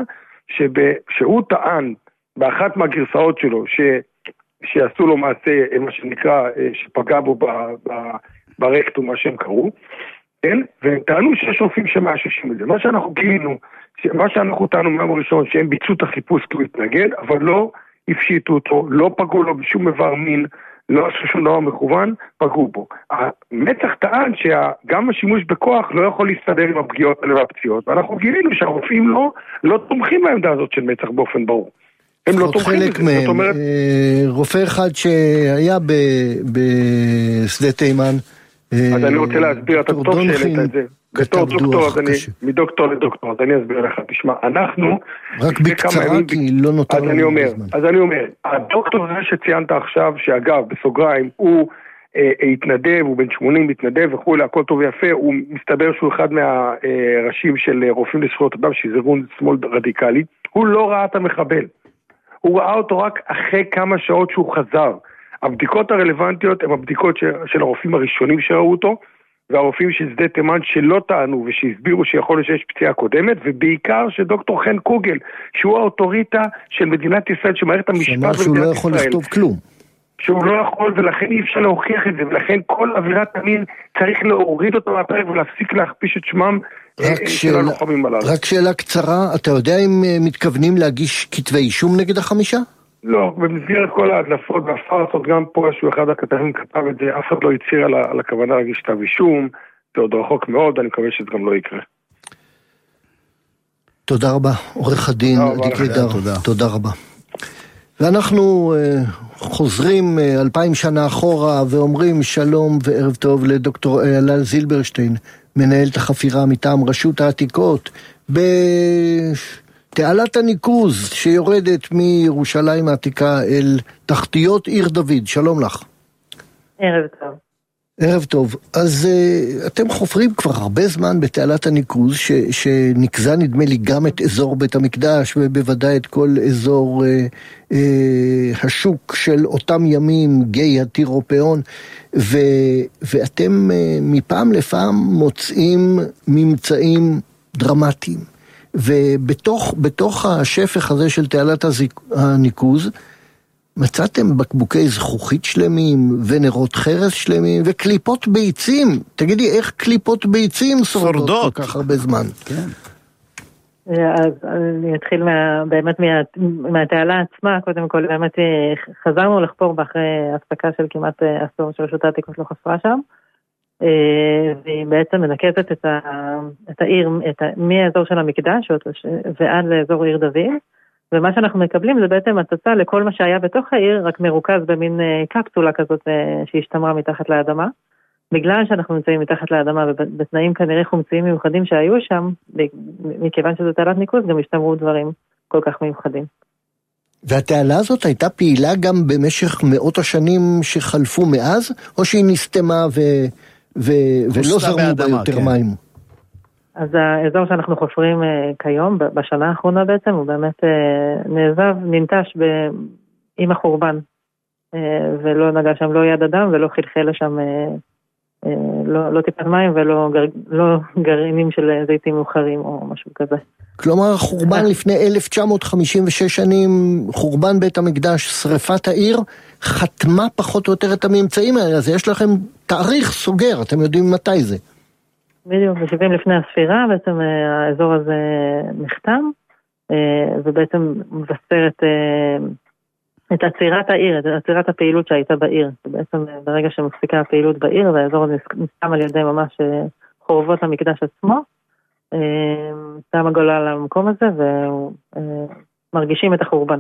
שהוא טען באחת מהגרסאות שלו, ש, שעשו לו מעשה, מה שנקרא, שפגע בו ב, ב, ברקט, מה שהם קראו, כן? והם טענו שיש רופאים שמאששים את זה. מה שאנחנו גילינו, מה שאנחנו טענו מהיום הראשון, שהם ביצעו את החיפוש כי הוא התנגד, אבל לא הפשיטו אותו, לא פגעו לו בשום איבר מין, לא עשו שום דבר מכוון, פגעו בו. המצח טען שגם השימוש בכוח לא יכול להסתדר עם הפגיעות האלה והפציעות, ואנחנו גילינו שהרופאים לא, לא תומכים בעמדה הזאת של מצח באופן ברור. הם לא תומכים חלק מהם, זאת אומרת... רופא אחד שהיה בשדה תימן, אז אני רוצה להסביר, אתה טוב שהעלית את זה. בתור דוקטור, אז אני, מדוקטור לדוקטור, אז אני אסביר לך, תשמע, אנחנו... רק בקצרה, כי לא נותר לנו זמן. אז אני אומר, הדוקטור הזה שציינת עכשיו, שאגב, בסוגריים, הוא אה, התנדב, הוא בן שמונים, מתנדב וכו', הכל טוב ויפה, הוא מסתבר שהוא אחד מהראשים של רופאים לזכויות אדם, שזה ארגון שמאל רדיקלי, הוא לא ראה את המחבל. הוא ראה אותו רק אחרי כמה שעות שהוא חזר. הבדיקות הרלוונטיות הן הבדיקות של הרופאים הראשונים שראו אותו, והרופאים של שדה תימן שלא טענו ושהסבירו שיכול להיות שיש פציעה קודמת, ובעיקר שדוקטור חן קוגל, שהוא האוטוריטה של מדינת ישראל, שמערכת המשפט במדינת ישראל. שהוא לא יכול לכתוב כלום. שהוא לא יכול, ולכן אי אפשר להוכיח את זה, ולכן כל עבירת המין צריך להוריד אותו מהפרק ולהפסיק להכפיש את שמם של הלוחמים הללו. רק שאלה קצרה, אתה יודע אם מתכוונים להגיש כתבי אישום נגד החמישה? לא, במסגרת כל ההדלפות והפרסות, גם פה שהוא אחד הכתבים כתב את זה, אף אחד לא יציר על, על הכוונה להגיש כתב אישום, זה עוד רחוק מאוד, אני מקווה שזה גם לא יקרה. תודה רבה, עורך הדין עדי קידר, תודה. תודה רבה. ואנחנו uh, חוזרים uh, אלפיים שנה אחורה ואומרים שלום וערב טוב לדוקטור אייל זילברשטיין, מנהלת החפירה מטעם רשות העתיקות, ב... תעלת הניקוז שיורדת מירושלים העתיקה אל תחתיות עיר דוד. שלום לך. ערב טוב. ערב טוב. אז uh, אתם חופרים כבר הרבה זמן בתעלת הניקוז, ש, שנקזה נדמה לי גם את אזור בית המקדש, ובוודאי את כל אזור uh, uh, השוק של אותם ימים, גיא הטירופאון, ו, ואתם uh, מפעם לפעם מוצאים ממצאים דרמטיים. ובתוך בתוך השפך הזה של תעלת הניקוז מצאתם בקבוקי זכוכית שלמים ונרות חרס שלמים וקליפות ביצים. תגידי, איך קליפות ביצים שורדות כל כך הרבה זמן? כן. אז אני אתחיל מה, באמת מה, מהתעלה עצמה. קודם כל באמת חזרנו לחפור באחרי הפסקה של כמעט עשור של רשות העתיקות לא חפרה שם, והיא בעצם מנקזת את, ה, את העיר, את ה, מהאזור של המקדש ועד לאזור עיר דוד, ומה שאנחנו מקבלים זה בעצם הצצה לכל מה שהיה בתוך העיר, רק מרוכז במין קפסולה כזאת שהשתמרה מתחת לאדמה. בגלל שאנחנו נמצאים מתחת לאדמה ובתנאים כנראה חומציים מיוחדים שהיו שם, מכיוון שזו תעלת ניקוז, גם השתמרו דברים כל כך מיוחדים. והתעלה הזאת הייתה פעילה גם במשך מאות השנים שחלפו מאז, או שהיא נסתמה ו... ו... ולא זרמו בה יותר כן. מים? אז האזור שאנחנו חופרים כיום, בשנה האחרונה בעצם, הוא באמת נעזב, ננטש ב... עם החורבן, ולא נגע שם לא יד אדם, ולא חלחל לשם לא, לא טיפת מים, ולא גר... לא גרעינים של זיתים מאוחרים או משהו כזה. כלומר, חורבן לפני אלף תשע מאות חמישים ושש שנים, חורבן בית המקדש, שריפת העיר, חתמה פחות או יותר את הממצאים האלה, אז יש לכם תאריך סוגר, אתם יודעים מתי זה. בדיוק, בשבעים לפני הספירה, בעצם האזור הזה נחתם, ובעצם מבשר את, את עצירת העיר, את עצירת הפעילות שהייתה בעיר. בעצם ברגע שמפסיקה הפעילות בעיר, והאזור הזה נסתם על ידי ממש חורבות המקדש עצמו, שם הגולה למקום הזה, ומרגישים את החורבן.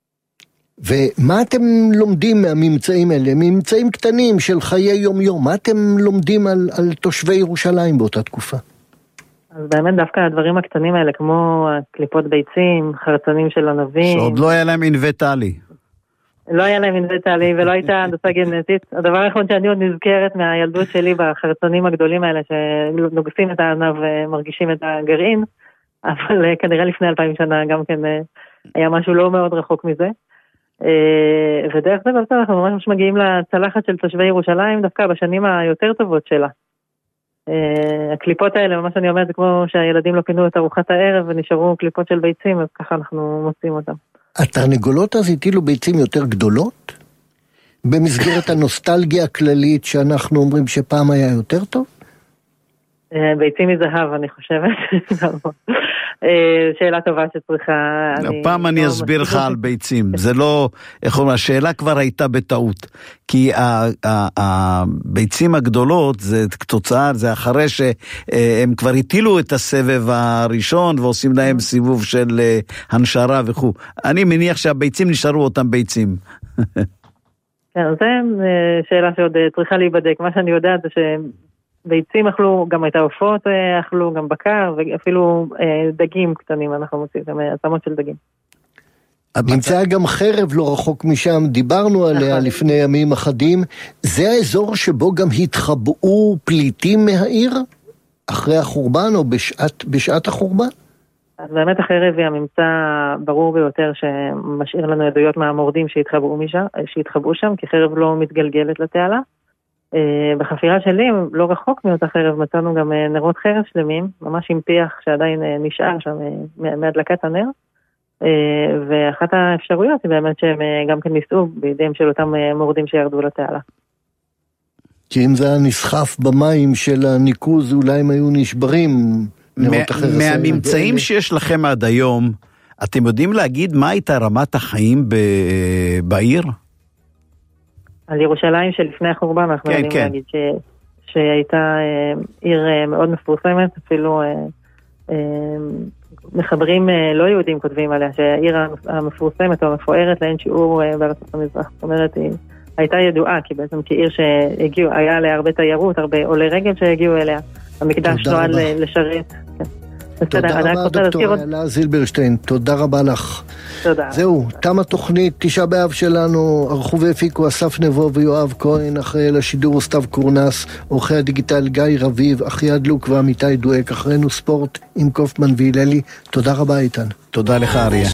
ומה אתם לומדים מהממצאים האלה? ממצאים קטנים של חיי יום-יום. מה אתם לומדים על, על תושבי ירושלים באותה תקופה? אז באמת דווקא הדברים הקטנים האלה, כמו קליפות ביצים, חרצנים של ענבים. שעוד לא היה להם אינבטלי. לא היה להם אינבטלי ולא הייתה הנדסה גנטית. הדבר האחרון שאני עוד נזכרת מהילדות שלי בחרצנים הגדולים האלה, שנוגסים את הענב ומרגישים את הגרעין, אבל כנראה לפני אלפיים שנה גם כן היה משהו לא מאוד רחוק מזה. ודרך זה בעצם אנחנו ממש מגיעים לצלחת של תושבי ירושלים דווקא בשנים היותר טובות שלה. הקליפות האלה, ממש אני אומרת, זה כמו שהילדים לא פינו את ארוחת הערב ונשארו קליפות של ביצים, אז ככה אנחנו מוצאים אותם. התרנגולות אז הטילו ביצים יותר גדולות? במסגרת הנוסטלגיה הכללית שאנחנו אומרים שפעם היה יותר טוב? ביצים מזהב, אני חושבת. שאלה טובה שצריכה... פעם אני אסביר לך על ביצים. זה לא... איך אומרים, השאלה כבר הייתה בטעות. כי הביצים הגדולות, זה תוצאה, זה אחרי שהם כבר הטילו את הסבב הראשון, ועושים להם סיבוב של הנשרה וכו'. אני מניח שהביצים נשארו אותם ביצים. כן, זו שאלה שעוד צריכה להיבדק. מה שאני יודעת זה ש... ביצים אכלו, גם את העופות אכלו, גם בקר, ואפילו דגים קטנים אנחנו מוצאים, גם עצמות של דגים. נמצא גם חרב לא רחוק משם, דיברנו עליה לפני ימים אחדים. זה האזור שבו גם התחבאו פליטים מהעיר, אחרי החורבן או בשעת, בשעת החורבן? אז באמת החרב היא הממצא ברור ביותר שמשאיר לנו עדויות מהמורדים שהתחבאו, משם, שהתחבאו שם, כי חרב לא מתגלגלת לתעלה. בחפירה שלי, לא רחוק מאותה חרב, מצאנו גם נרות חרב שלמים, ממש עם פיח שעדיין נשאר שם מהדלקת הנר, ואחת האפשרויות היא באמת שהם גם כן ניסו בידיהם של אותם מורדים שירדו לתעלה. כי אם זה היה נסחף במים של הניקוז, אולי הם היו נשברים נרות החרב. מהממצאים שיש לכם עד היום, אתם יודעים להגיד מה הייתה רמת החיים בעיר? על ירושלים שלפני החורבן, אנחנו כן, יודעים כן. להגיד ש... שהייתה אה, עיר אה, מאוד מפורסמת, אפילו אה, אה, מחברים אה, לא יהודים כותבים עליה, שהעיר המפורסמת או המפוארת לאין שיעור אה, בארצות המזרח. זאת אומרת, היא הייתה ידועה, כי בעצם כעיר שהגיעו, היה עליה הרבה תיירות, הרבה עולי רגל שהגיעו אליה, המקדש נועד לשרת. כן. תודה רבה דוקטור אלה זילברשטיין, תודה רבה לך. תודה. זהו, תם התוכנית, תשעה באב שלנו, ערכו והפיקו אסף נבו ויואב כהן, אחרי לשידור סתיו קורנס, עורכי הדיגיטל גיא רביב, אחי הדלוק ועמיתי דואק, אחרינו ספורט עם קופמן ויללי. תודה רבה איתן. תודה לך אריה.